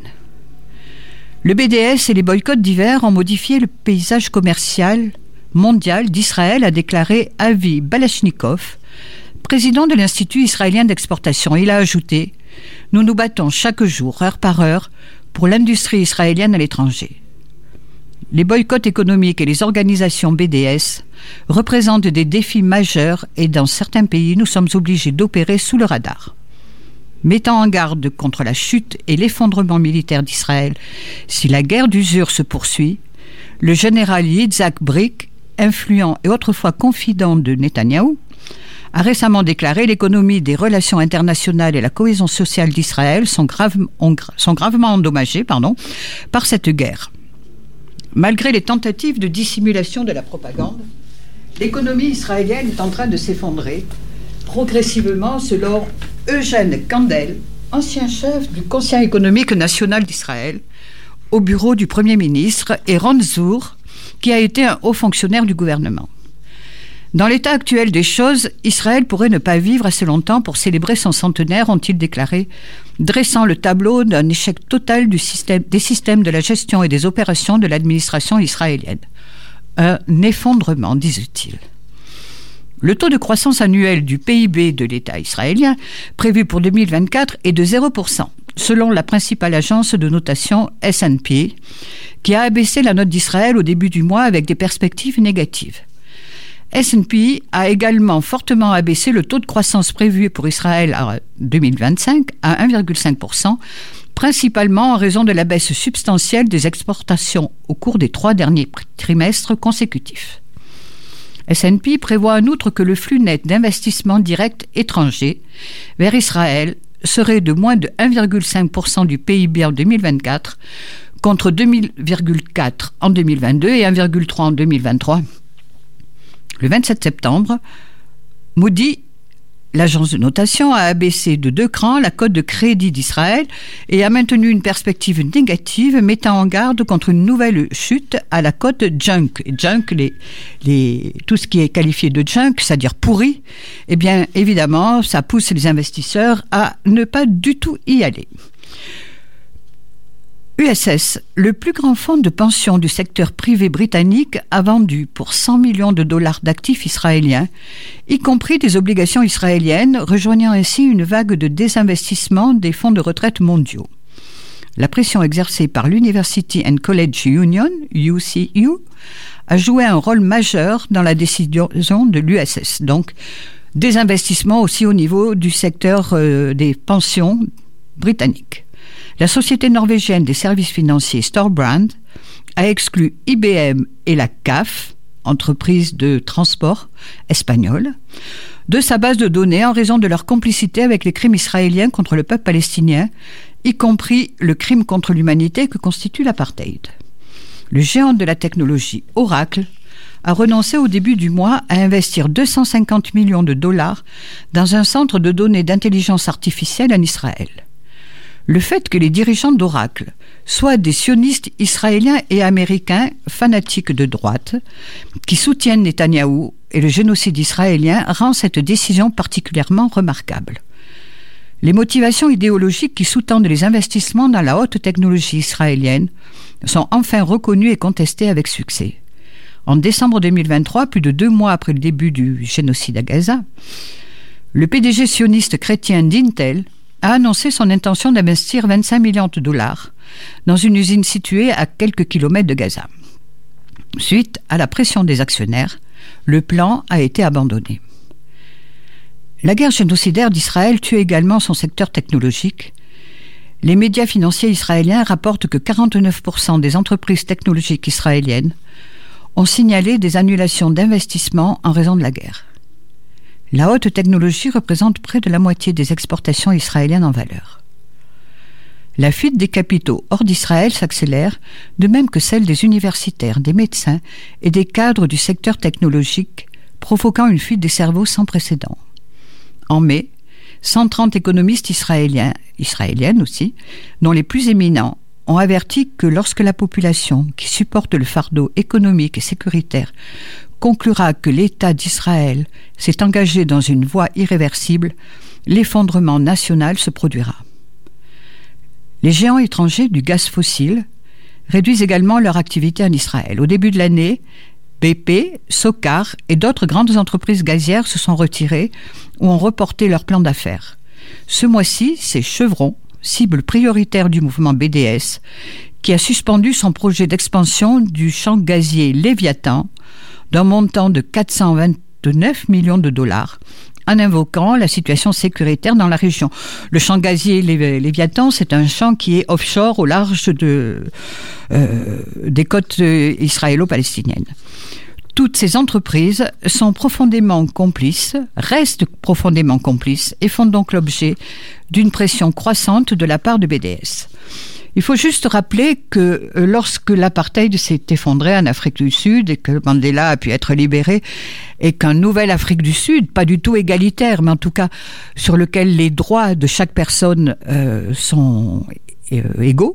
Le B D S et les boycotts d'hiver ont modifié le paysage commercial mondial d'Israël, a déclaré Avi Balashnikov, président de l'Institut israélien d'exportation. Il a ajouté « Nous nous battons chaque jour, heure par heure, pour l'industrie israélienne à l'étranger. Les boycotts économiques et les organisations B D S représentent des défis majeurs et dans certains pays, nous sommes obligés d'opérer sous le radar. Mettant en garde contre la chute et l'effondrement militaire d'Israël si la guerre d'usure se poursuit, le général Yitzhak Brik, influent et autrefois confident de Netanyahou, a récemment déclaré « L'économie des relations internationales et la cohésion sociale d'Israël sont, grave, ont, sont gravement endommagées pardon, par cette guerre. » Malgré les tentatives de dissimulation de la propagande, l'économie israélienne est en train de s'effondrer progressivement, selon Eugène Kandel, ancien chef du Conseil économique national d'Israël, au bureau du Premier ministre, et Ron Zur, qui a été un haut fonctionnaire du gouvernement. Dans l'état actuel des choses, Israël pourrait ne pas vivre assez longtemps pour célébrer son centenaire, ont-ils déclaré, dressant le tableau d'un échec total du système, des systèmes de la gestion et des opérations de l'administration israélienne. Un effondrement, disent-ils. Le taux de croissance annuel du P I B de l'État israélien, prévu pour deux mille vingt-quatre, est de zéro pour cent, selon la principale agence de notation S and P, qui a abaissé la note d'Israël au début du mois avec des perspectives négatives. S and P a également fortement abaissé le taux de croissance prévu pour Israël en deux mille vingt-cinq à un virgule cinq pour cent, principalement en raison de la baisse substantielle des exportations au cours des trois derniers trimestres consécutifs. S and P prévoit en outre que le flux net d'investissements directs étrangers vers Israël serait de moins de un virgule cinq pour cent du P I B en deux mille vingt-quatre, contre deux virgule quatre en deux mille vingt-deux et un virgule trois en deux mille vingt-trois. Le vingt-sept septembre, Moody, l'agence de notation, a abaissé de deux crans la cote de crédit d'Israël et a maintenu une perspective négative, mettant en garde contre une nouvelle chute à la cote junk. Et junk, les, les, tout ce qui est qualifié de junk, c'est-à-dire pourri, eh bien évidemment, ça pousse les investisseurs à ne pas du tout y aller. U S S, le plus grand fonds de pension du secteur privé britannique, a vendu pour cent millions de dollars d'actifs israéliens, y compris des obligations israéliennes, rejoignant ainsi une vague de désinvestissement des fonds de retraite mondiaux. La pression exercée par l'University and College Union, U C U, a joué un rôle majeur dans la décision de l'U S S. Donc, des investissements aussi au niveau du secteur euh, des pensions britanniques. La société norvégienne des services financiers Storebrand a exclu I B M et la C A F, entreprise de transport espagnole, de sa base de données en raison de leur complicité avec les crimes israéliens contre le peuple palestinien, y compris le crime contre l'humanité que constitue l'apartheid. Le géant de la technologie Oracle a renoncé au début du mois à investir deux cent cinquante millions de dollars dans un centre de données d'intelligence artificielle en Israël. Le fait que les dirigeants d'Oracle soient des sionistes israéliens et américains fanatiques de droite qui soutiennent Netanyahou et le génocide israélien rend cette décision particulièrement remarquable. Les motivations idéologiques qui sous-tendent les investissements dans la haute technologie israélienne sont enfin reconnues et contestées avec succès. En décembre deux mille vingt-trois, plus de deux mois après le début du génocide à Gaza, le P D G sioniste chrétien d'Intel a annoncé son intention d'investir vingt-cinq millions de dollars dans une usine située à quelques kilomètres de Gaza. Suite à la pression des actionnaires, le plan a été abandonné. La guerre génocidaire d'Israël tue également son secteur technologique. Les médias financiers israéliens rapportent que quarante-neuf pour cent des entreprises technologiques israéliennes ont signalé des annulations d'investissements en raison de la guerre. La haute technologie représente près de la moitié des exportations israéliennes en valeur. La fuite des capitaux hors d'Israël s'accélère, de même que celle des universitaires, des médecins et des cadres du secteur technologique, provoquant une fuite des cerveaux sans précédent. En mai, cent trente économistes israéliens, israéliennes aussi, dont les plus éminents, ont averti que lorsque la population qui supporte le fardeau économique et sécuritaire conclura que l'État d'Israël s'est engagé dans une voie irréversible, l'effondrement national se produira. Les géants étrangers du gaz fossile réduisent également leur activité en Israël. Au début de l'année, B P, SOCAR et d'autres grandes entreprises gazières se sont retirées ou ont reporté leur plan d'affaires. Ce mois-ci, c'est Chevron, cible prioritaire du mouvement B D S, qui a suspendu son projet d'expansion du champ gazier Léviathan d'un montant de quatre cent vingt-neuf millions de dollars, en invoquant la situation sécuritaire dans la région. Le champ gazier Léviathan, c'est un champ qui est offshore au large de, euh, des côtes israélo-palestiniennes. Toutes ces entreprises sont profondément complices, restent profondément complices et font donc l'objet d'une pression croissante de la part de B D S. Il faut juste rappeler que lorsque l'apartheid s'est effondré en Afrique du Sud et que Mandela a pu être libéré et qu'un nouvel Afrique du Sud, pas du tout égalitaire, mais en tout cas sur lequel les droits de chaque personne euh, sont euh, égaux,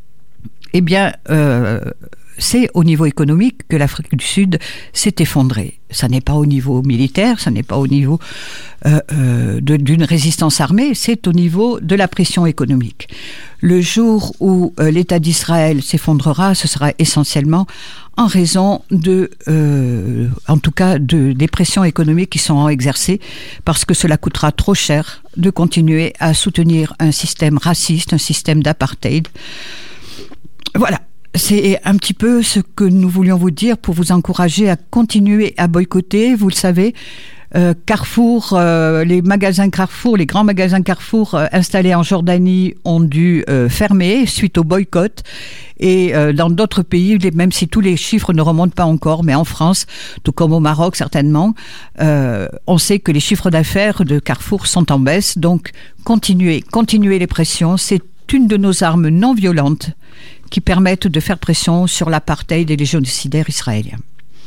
eh bien, euh, c'est au niveau économique que l'Afrique du Sud s'est effondrée. Ça n'est pas au niveau militaire, ça n'est pas au niveau euh, euh, de, d'une résistance armée, c'est au niveau de la pression économique. Le jour où euh, l'État d'Israël s'effondrera, ce sera essentiellement en raison de, euh, en tout cas, de, des pressions économiques qui sont exercées, parce que cela coûtera trop cher de continuer à soutenir un système raciste, un système d'apartheid. Voilà. C'est un petit peu ce que nous voulions vous dire pour vous encourager à continuer à boycotter. Vous le savez, euh, Carrefour, euh, les magasins Carrefour, les grands magasins Carrefour euh, installés en Jordanie ont dû euh, fermer suite au boycott. Et euh, dans d'autres pays, même si tous les chiffres ne remontent pas encore, mais en France, tout comme au Maroc certainement, euh, on sait que les chiffres d'affaires de Carrefour sont en baisse. Donc, continuez, continuez les pressions. C'est une de nos armes non violentes qui permettent de faire pression sur l'apartheid et les génocidaires israéliens.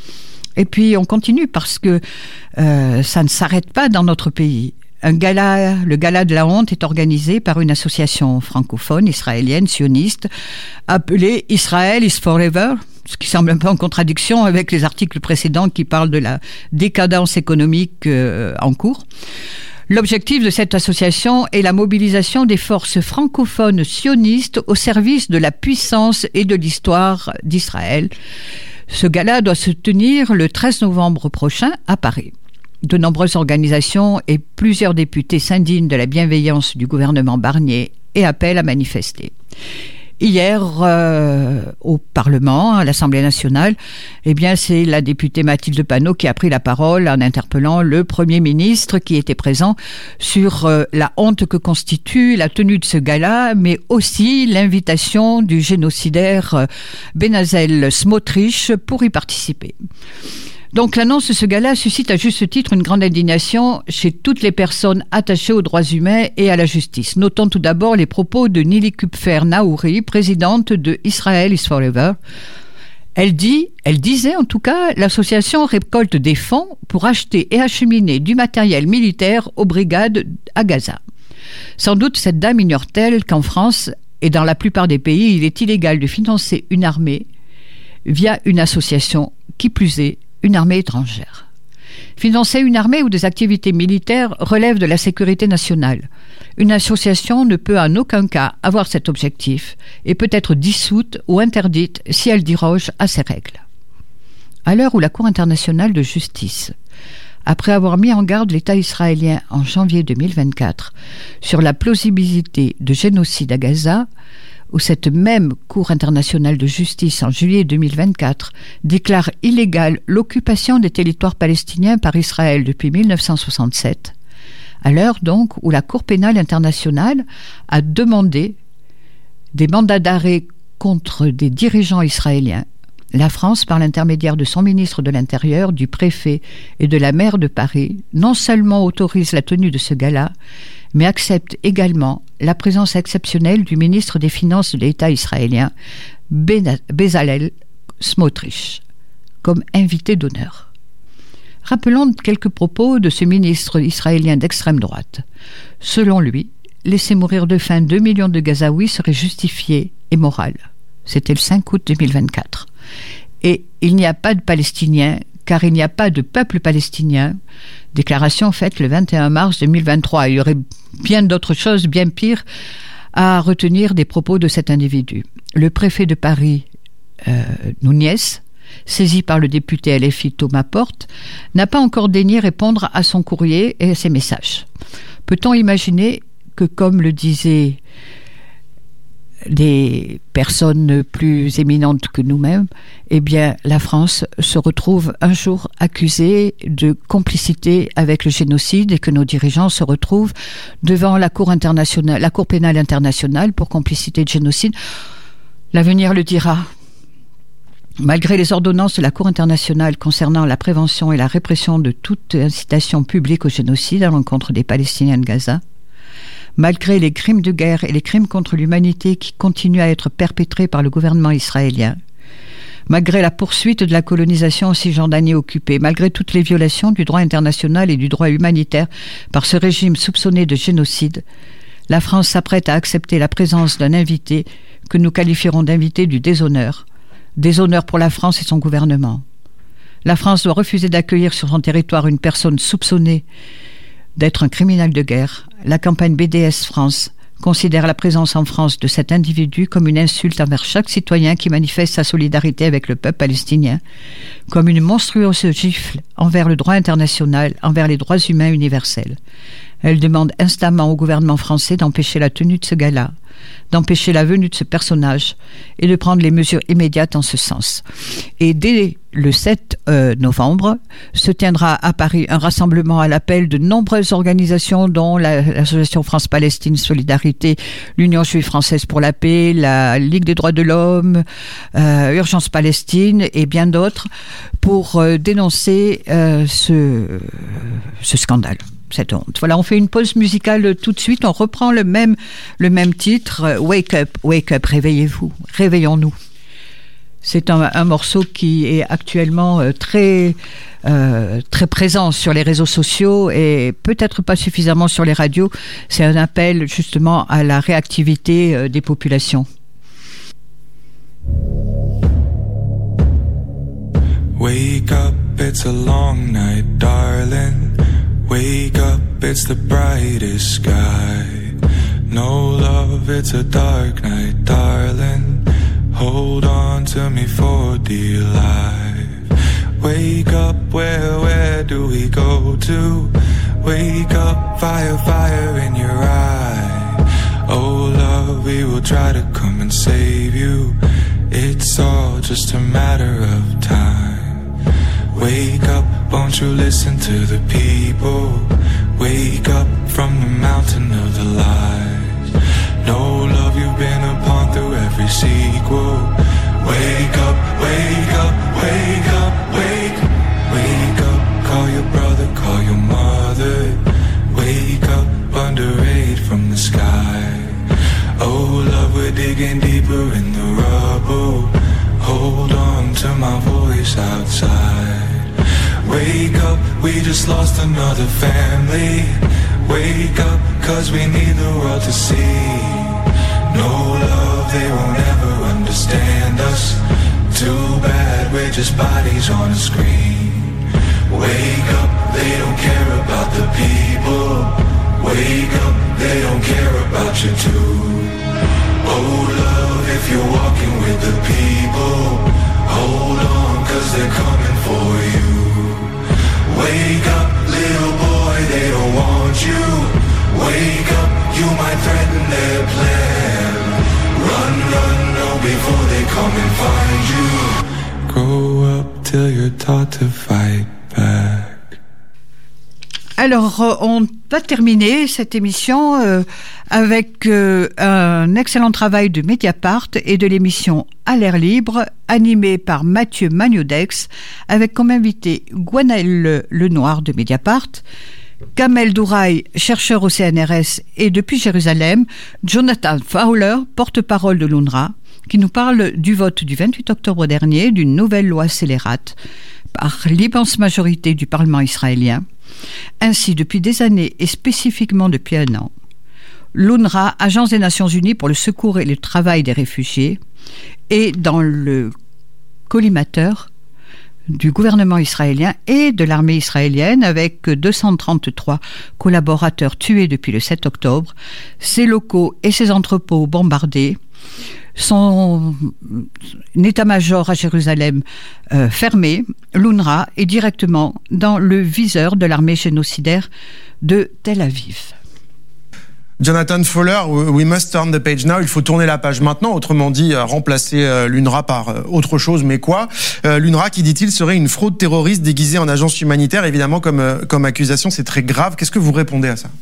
Et puis on continue parce que euh, ça ne s'arrête pas dans notre pays. Un gala, le gala de la honte est organisé par une association francophone israélienne sioniste appelée Israel is Forever, ce qui semble un peu en contradiction avec les articles précédents qui parlent de la décadence économique euh, en cours. L'objectif de cette association est la mobilisation des forces francophones sionistes au service de la puissance et de l'histoire d'Israël. Ce gala doit se tenir le treize novembre prochain à Paris. De nombreuses organisations et plusieurs députés s'indignent de la bienveillance du gouvernement Barnier et appellent à manifester. Hier, euh, au Parlement, à l'Assemblée nationale, eh bien, c'est la députée Mathilde Panot qui a pris la parole en interpellant le Premier ministre qui était présent sur euh, la honte que constitue la tenue de ce gala, mais aussi l'invitation du génocidaire euh, Benazzel Smotrich pour y participer. Donc l'annonce de ce gala suscite à juste titre une grande indignation chez toutes les personnes attachées aux droits humains et à la justice. Notons tout d'abord les propos de Nili Kupfer Naouri, présidente de Israel is Forever. Elle dit, elle disait en tout cas, l'association récolte des fonds pour acheter et acheminer du matériel militaire aux brigades à Gaza. Sans doute cette dame ignore-t-elle qu'en France et dans la plupart des pays, il est illégal de financer une armée via une association, qui plus est, une armée étrangère. Financer une armée ou des activités militaires relève de la sécurité nationale. Une association ne peut en aucun cas avoir cet objectif et peut être dissoute ou interdite si elle déroge à ces règles. À l'heure où la Cour internationale de justice, après avoir mis en garde l'État israélien en janvier deux mille vingt-quatre sur la plausibilité de génocide à Gaza, où cette même Cour internationale de justice, en juillet deux mille vingt-quatre, déclare illégale l'occupation des territoires palestiniens par Israël depuis mille neuf cent soixante-sept, à l'heure donc où la Cour pénale internationale a demandé des mandats d'arrêt contre des dirigeants israéliens, la France, par l'intermédiaire de son ministre de l'Intérieur, du préfet et de la maire de Paris, non seulement autorise la tenue de ce gala, mais accepte également la présence exceptionnelle du ministre des Finances de l'État israélien, Bezalel Smotrich, comme invité d'honneur. Rappelons quelques propos de ce ministre israélien d'extrême droite. Selon lui, laisser mourir de faim deux millions de Gazaouis serait justifié et moral. C'était le cinq août deux mille vingt-quatre. Et il n'y a pas de Palestiniens, car il n'y a pas de peuple palestinien. Déclaration faite le vingt et un mars deux mille vingt-trois. Il y aurait bien d'autres choses, bien pires, à retenir des propos de cet individu. Le préfet de Paris, euh, Núñez, saisi par le député L F I Thomas Porte, n'a pas encore daigné répondre à son courrier et à ses messages. Peut-on imaginer que, comme le disaient des personnes plus éminentes que nous-mêmes, eh bien, la France se retrouve un jour accusée de complicité avec le génocide et que nos dirigeants se retrouvent devant la Cour internationale, la Cour pénale internationale pour complicité de génocide. L'avenir le dira. Malgré les ordonnances de la Cour internationale concernant la prévention et la répression de toute incitation publique au génocide à l'encontre des Palestiniens de Gaza, malgré les crimes de guerre et les crimes contre l'humanité qui continuent à être perpétrés par le gouvernement israélien, malgré la poursuite de la colonisation en Cisjordanie occupée, malgré toutes les violations du droit international et du droit humanitaire par ce régime soupçonné de génocide, la France s'apprête à accepter la présence d'un invité que nous qualifierons d'invité du déshonneur, déshonneur pour la France et son gouvernement. La France doit refuser d'accueillir sur son territoire une personne soupçonnée d'être un criminel de guerre. La campagne B D S France considère la présence en France de cet individu comme une insulte envers chaque citoyen qui manifeste sa solidarité avec le peuple palestinien, comme une monstrueuse gifle envers le droit international, envers les droits humains universels. Elle demande instamment au gouvernement français d'empêcher la tenue de ce gala, d'empêcher la venue de ce personnage et de prendre les mesures immédiates en ce sens. Et dès le sept euh, novembre, se tiendra à Paris un rassemblement à l'appel de nombreuses organisations dont la, l'Association France-Palestine Solidarité, l'Union Juive Française pour la Paix, la Ligue des Droits de l'Homme, euh, Urgence Palestine et bien d'autres pour euh, dénoncer euh, ce, ce scandale. Cette honte. Voilà, on fait une pause musicale tout de suite. On reprend le même, le même titre. Wake up, wake up, réveillez-vous, réveillons-nous. C'est un, un morceau qui est actuellement euh, très, euh, très présent sur les réseaux sociaux et peut-être pas suffisamment sur les radios. C'est un appel justement à la réactivité euh, des populations. Wake up, it's a long night, darling. Wake up, it's the brightest sky. No love, it's a dark night, darling. Hold on to me for dear life. Wake up, where, where do we go to? Wake up, fire, fire in your eye. Oh love, we will try to come and save you. It's all just a matter of time. Wake up, won't you listen to the people? Wake up from the mountain of the lies. No love you've been upon through every sequel. Wake up, wake up, wake up, wake. Wake up, call your brother, call your mother. Wake up, under aid from the sky. Oh love, we're digging deeper in the rubble. Hold on to my voice outside. Wake up, we just lost another family. Wake up, cause we need the world to see. No love, they won't ever understand us. Too bad, we're just bodies on a screen. Wake up, they don't care about the people. Wake up, they don't care about you too. Oh love, if you're walking with the people, hold on, cause they're coming for you. Wake up, little boy, they don't want you. Wake up, you might threaten their plan. Run, before they come and find you. Grow up till you're taught to fight back. Alors, on va terminer cette émission euh, avec euh, un excellent travail de Mediapart et de l'émission À l'air libre, animée par Mathieu Magnodex, avec comme invité Gwenaëlle Lenoir de Mediapart, Kamel Douraï, chercheur au C N R S, et depuis Jérusalem, Jonathan Fowler, porte-parole de l'UNRWA, qui nous parle du vote du vingt-huit octobre dernier d'une nouvelle loi scélérate par l'immense majorité du Parlement israélien. Ainsi, depuis des années et spécifiquement depuis un an, l'UNRWA, Agence des Nations Unies pour le secours et le travail des réfugiés, est dans le collimateur du gouvernement israélien et de l'armée israélienne, avec deux cent trente-trois collaborateurs tués depuis le sept octobre, ses locaux et ses entrepôts bombardés, son état-major à Jérusalem euh, fermé. L'UNRWA est directement dans le viseur de l'armée génocidaire de Tel Aviv. Jonathan Fowler, we must turn the page now. Il faut tourner la page maintenant. Autrement dit, remplacer l'UNRWA par autre chose. Mais quoi ? L'UNRWA, qui dit-il, serait une fraude terroriste déguisée en agence humanitaire. Évidemment, comme, comme accusation, c'est très grave. Qu'est-ce que vous répondez à ça ?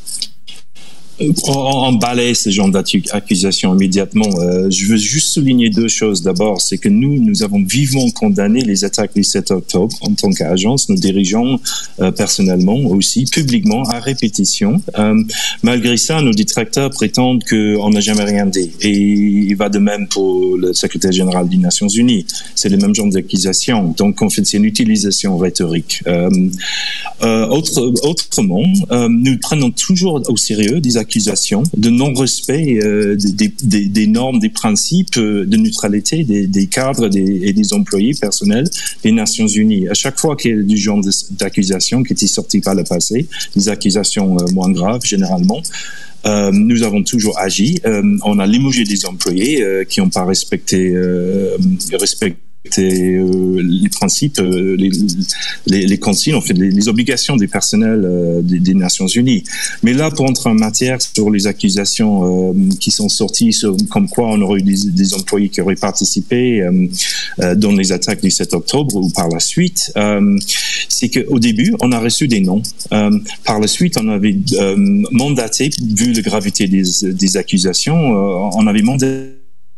On, on balaye ce genre d'accusations immédiatement. Euh, je veux juste souligner deux choses. D'abord, c'est que nous, nous avons vivement condamné les attaques du sept octobre en tant qu'agence. Nous dirigeons euh, personnellement, aussi publiquement, à répétition. Euh, malgré ça, nos détracteurs prétendent qu'on n'a jamais rien dit. Et il va de même pour le secrétaire général des Nations Unies. C'est le même genre d'accusations. Donc, en fait, c'est une utilisation rhétorique. Euh, euh, autre, autrement, euh, nous prenons toujours au sérieux des accusations de non-respect euh, des, des, des normes, des principes euh, de neutralité des, des cadres des, et des employés personnels des Nations Unies. À chaque fois qu'il y a du genre d'accusations qui étaient sorties par le passé, des accusations euh, moins graves généralement, Euh, nous avons toujours agi. Euh, on a limogé des employés euh, qui n'ont pas respecté, euh, respecté euh, les principes, euh, les, les, les consignes, en fait, les, les obligations des personnels euh, des, des Nations Unies. Mais là, pour entrer en matière sur les accusations euh, qui sont sorties, sur, comme quoi on aurait eu des, des employés qui auraient participé euh, euh, dans les attaques du sept octobre ou par la suite, euh, c'est qu'au début, on a reçu des noms. Euh, par la suite, on avait euh, mandaté, vu la gravité des, des accusations, euh, on avait mandaté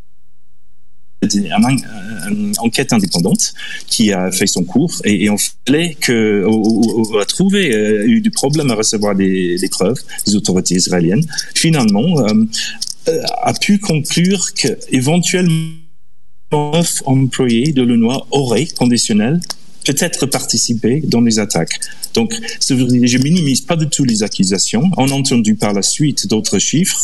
une enquête indépendante qui a fait son cours et, et on fallait que on a trouvé euh, eu du problème à recevoir des, des preuves des autorités israéliennes. Finalement, euh, a pu conclure que éventuellement neuf employés de l'UNRWA auraient conditionnel peut-être participé dans les attaques. Donc, je minimise pas du tout les accusations. On a entendu par la suite d'autres chiffres.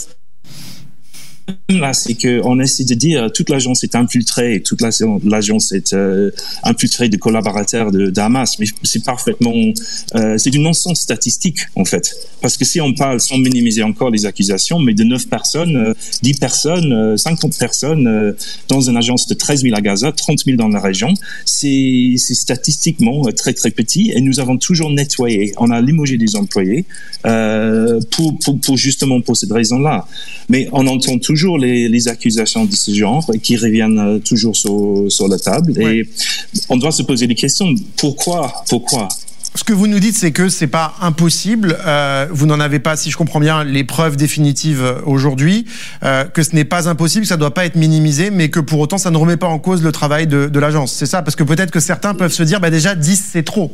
Là, c'est qu'on essaie de dire toute l'agence est infiltrée, toute l'agence est euh, infiltrée de collaborateurs de, d'Hamas, mais c'est parfaitement, euh, c'est du non-sens statistique en fait, parce que si on parle sans minimiser encore les accusations, mais de neuf personnes, euh, dix personnes, euh, cinquante personnes euh, dans une agence de treize mille à Gaza, trente mille dans la région, c'est, c'est statistiquement très très petit et nous avons toujours nettoyé, on a limogé des employés euh, pour, pour, pour justement pour cette raison-là, mais on entend toujours toujours les, les accusations de ce genre qui reviennent toujours sur, sur la table. Ouais. Et on doit se poser des questions. Pourquoi Pourquoi Ce que vous nous dites, c'est que c'est pas impossible. Euh, vous n'en avez pas, si je comprends bien, les preuves définitives aujourd'hui. Euh, que ce n'est pas impossible, que ça ne doit pas être minimisé, mais que pour autant, ça ne remet pas en cause le travail de, de l'agence. C'est ça, parce que peut-être que certains peuvent se dire, bah déjà, dix, c'est trop.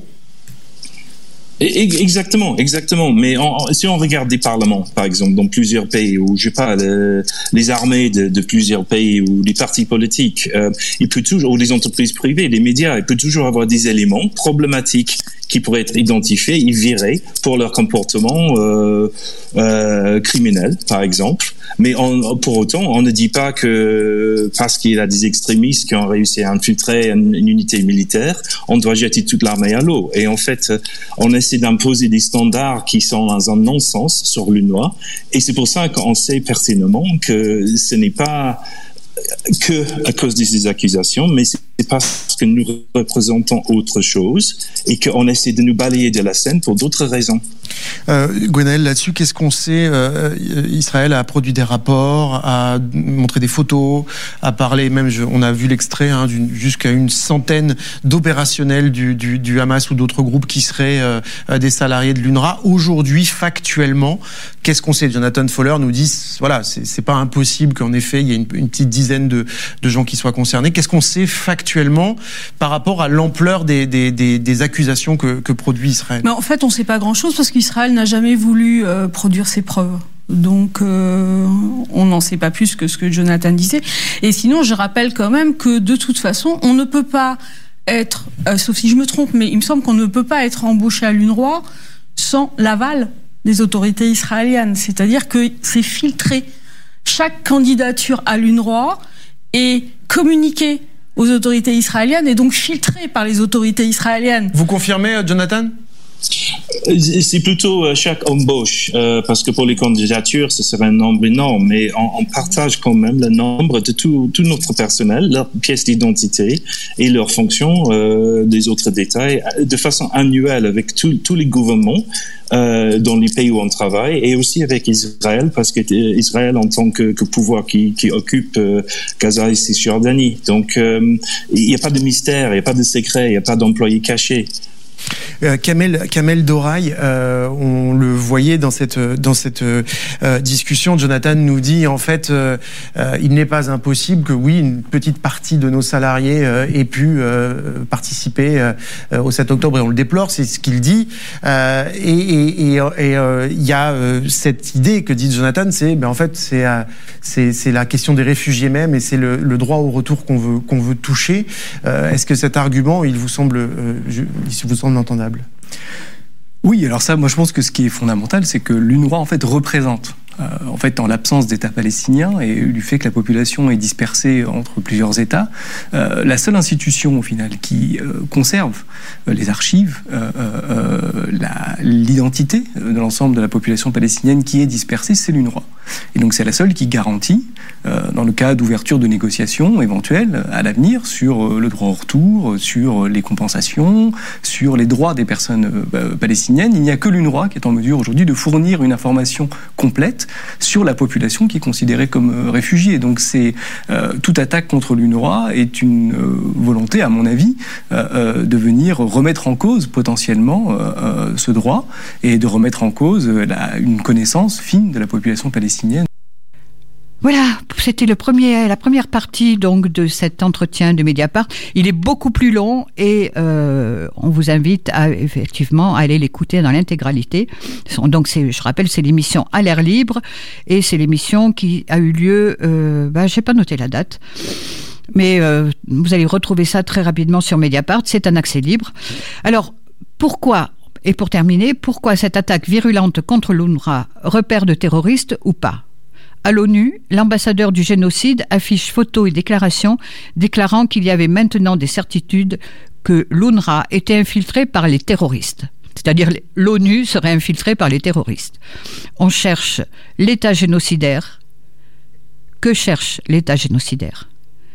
Exactement, exactement. Mais on, si on regarde des parlements, par exemple, dans plusieurs pays, ou je sais pas, les, les armées de, de plusieurs pays, ou les partis politiques, euh, il peut toujours, ou les entreprises privées, les médias, il peut toujours avoir des éléments problématiques qui pourraient être identifiés et virés pour leur comportement euh, euh, criminel, par exemple. Mais on, pour autant, on ne dit pas que parce qu'il y a des extrémistes qui ont réussi à infiltrer une, une unité militaire, on doit jeter toute l'armée à l'eau. Et en fait, on essaie d'imposer des standards qui sont dans un non-sens sur l'UNRWA. Et c'est pour ça qu'on sait pertinemment que ce n'est pas que à cause de ces accusations, mais c'est parce que nous représentons autre chose et qu'on essaie de nous balayer de la scène pour d'autres raisons. Euh, Gwenaëlle, là-dessus, qu'est-ce qu'on sait? euh, Israël a produit des rapports, a montré des photos, a parlé, même je, on a vu l'extrait, hein, jusqu'à une centaine d'opérationnels du, du, du Hamas ou d'autres groupes qui seraient euh, des salariés de l'UNRWA. Aujourd'hui, factuellement, qu'est-ce qu'on sait? Jonathan Fowler nous dit, voilà, c'est, c'est pas impossible qu'en effet, il y ait une, une petite dizaine de, de gens qui soient concernés. Qu'est-ce qu'on sait factuellement par rapport à l'ampleur des, des, des, des accusations que, que produit Israël? Mais en fait, on ne sait pas grand-chose parce qu'Israël n'a jamais voulu euh, produire ses preuves. Donc, euh, on n'en sait pas plus que ce que Jonathan disait. Et sinon, je rappelle quand même que de toute façon, on ne peut pas être, euh, sauf si je me trompe, mais il me semble qu'on ne peut pas être embauché à l'UNRWA sans l'aval des autorités israéliennes. C'est-à-dire que c'est filtré. Chaque candidature à l'UNRWA est communiquée aux autorités israéliennes et donc filtrée par les autorités israéliennes. Vous confirmez, Jonathan ? C'est plutôt chaque embauche, euh, parce que pour les candidatures, ce serait un nombre énorme, mais on, on partage quand même le nombre de tout, tout notre personnel, leurs pièces d'identité et leurs fonctions, euh, des autres détails, de façon annuelle avec tous les gouvernements euh, dans les pays où on travaille, et aussi avec Israël, parce que Israël en tant que, que pouvoir qui, qui occupe euh, Gaza et Cisjordanie. Donc, euh, il n'y a pas de mystère, il n'y a pas de secret, il n'y a pas d'employés cachés. Euh, Kamel, Kamel Daouraï, euh, on le voyait dans cette dans cette euh, discussion. Jonathan nous dit en fait, euh, euh, il n'est pas impossible que oui, une petite partie de nos salariés euh, ait pu euh, participer euh, au sept octobre, et on le déplore. C'est ce qu'il dit. Euh, et et, et, et euh, il y a euh, cette idée que dit Jonathan, c'est ben en fait c'est euh, c'est c'est la question des réfugiés même, et c'est le, le droit au retour qu'on veut qu'on veut toucher. Euh, est-ce que cet argument, il vous semble, euh, je, il vous semble entendable? Oui, alors ça, moi je pense que ce qui est fondamental, c'est que l'UNRWA en fait représente, euh, en fait, en l'absence d'État palestinien et du fait que la population est dispersée entre plusieurs États, euh, la seule institution au final qui euh, conserve euh, les archives, euh, euh, la, l'identité de l'ensemble de la population palestinienne qui est dispersée, c'est l'UNRWA. Et donc c'est la seule qui garantit, euh, dans le cas d'ouverture de négociations éventuelles à l'avenir, sur euh, le droit au retour, sur les compensations, sur les droits des personnes euh, palestiniennes. Il n'y a que l'UNRWA qui est en mesure aujourd'hui de fournir une information complète sur la population qui est considérée comme euh, réfugiée. Donc c'est euh, toute attaque contre l'UNRWA est une euh, volonté, à mon avis, euh, euh, de venir remettre en cause potentiellement euh, euh, ce droit et de remettre en cause euh, la, une connaissance fine de la population palestinienne. Voilà, c'était le premier, la première partie donc de cet entretien de Mediapart. Il est beaucoup plus long et euh, on vous invite à effectivement à aller l'écouter dans l'intégralité. Donc c'est, je rappelle, c'est l'émission À l'air libre et c'est l'émission qui a eu lieu. Euh, bah, j'ai pas noté la date. Mais euh, vous allez retrouver ça très rapidement sur Mediapart. C'est un accès libre. Alors pourquoi? Et pour terminer, pourquoi cette attaque virulente contre l'UNRWA, repère de terroristes ou pas? À l'ONU, l'ambassadeur du génocide affiche photos et déclarations déclarant qu'il y avait maintenant des certitudes que l'UNRWA était infiltrée par les terroristes. C'est-à-dire l'ONU serait infiltrée par les terroristes. On cherche l'État génocidaire. Que cherche l'État génocidaire?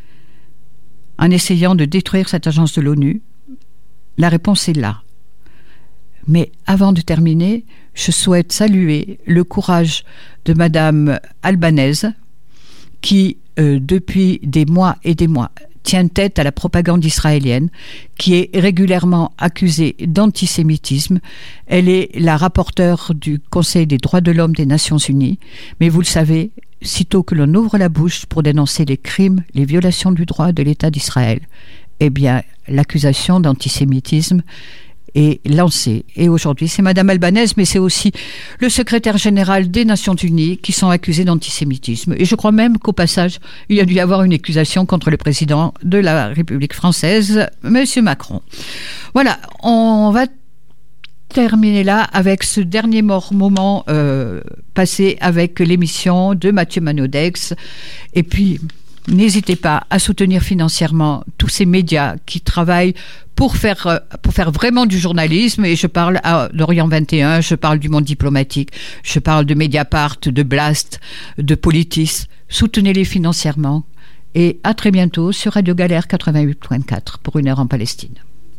En essayant de détruire cette agence de l'ONU, la réponse est là. Mais avant de terminer, je souhaite saluer le courage de Madame Albanese, qui, euh, depuis des mois et des mois, tient tête à la propagande israélienne, qui est régulièrement accusée d'antisémitisme. Elle est la rapporteure du Conseil des droits de l'homme des Nations Unies. Mais vous le savez, sitôt que l'on ouvre la bouche pour dénoncer les crimes, les violations du droit de l'État d'Israël, eh bien, l'accusation d'antisémitisme est lancée. Et aujourd'hui, c'est Madame Albanese, mais c'est aussi le secrétaire général des Nations Unies qui sont accusés d'antisémitisme. Et je crois même qu'au passage, il y a dû y avoir une accusation contre le président de la République française, Monsieur Macron. Voilà, on va terminer là avec ce dernier moment euh, passé avec l'émission de Mathieu Manodex. Et puis, n'hésitez pas à soutenir financièrement tous ces médias qui travaillent pour faire, pour faire vraiment du journalisme. Et je parle à d'Orient vingt et un, je parle du Monde diplomatique, je parle de Mediapart, de Blast, de Politis. Soutenez-les financièrement et à très bientôt sur Radio Galère quatre-vingt-huit point quatre pour une heure en Palestine.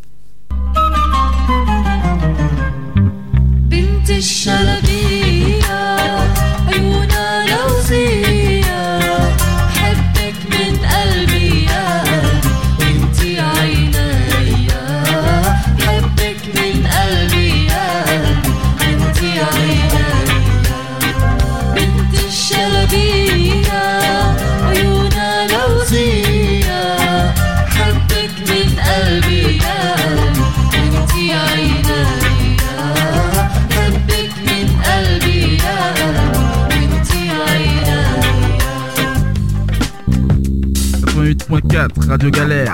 quatre-vingt-huit point quatre Radio Galère.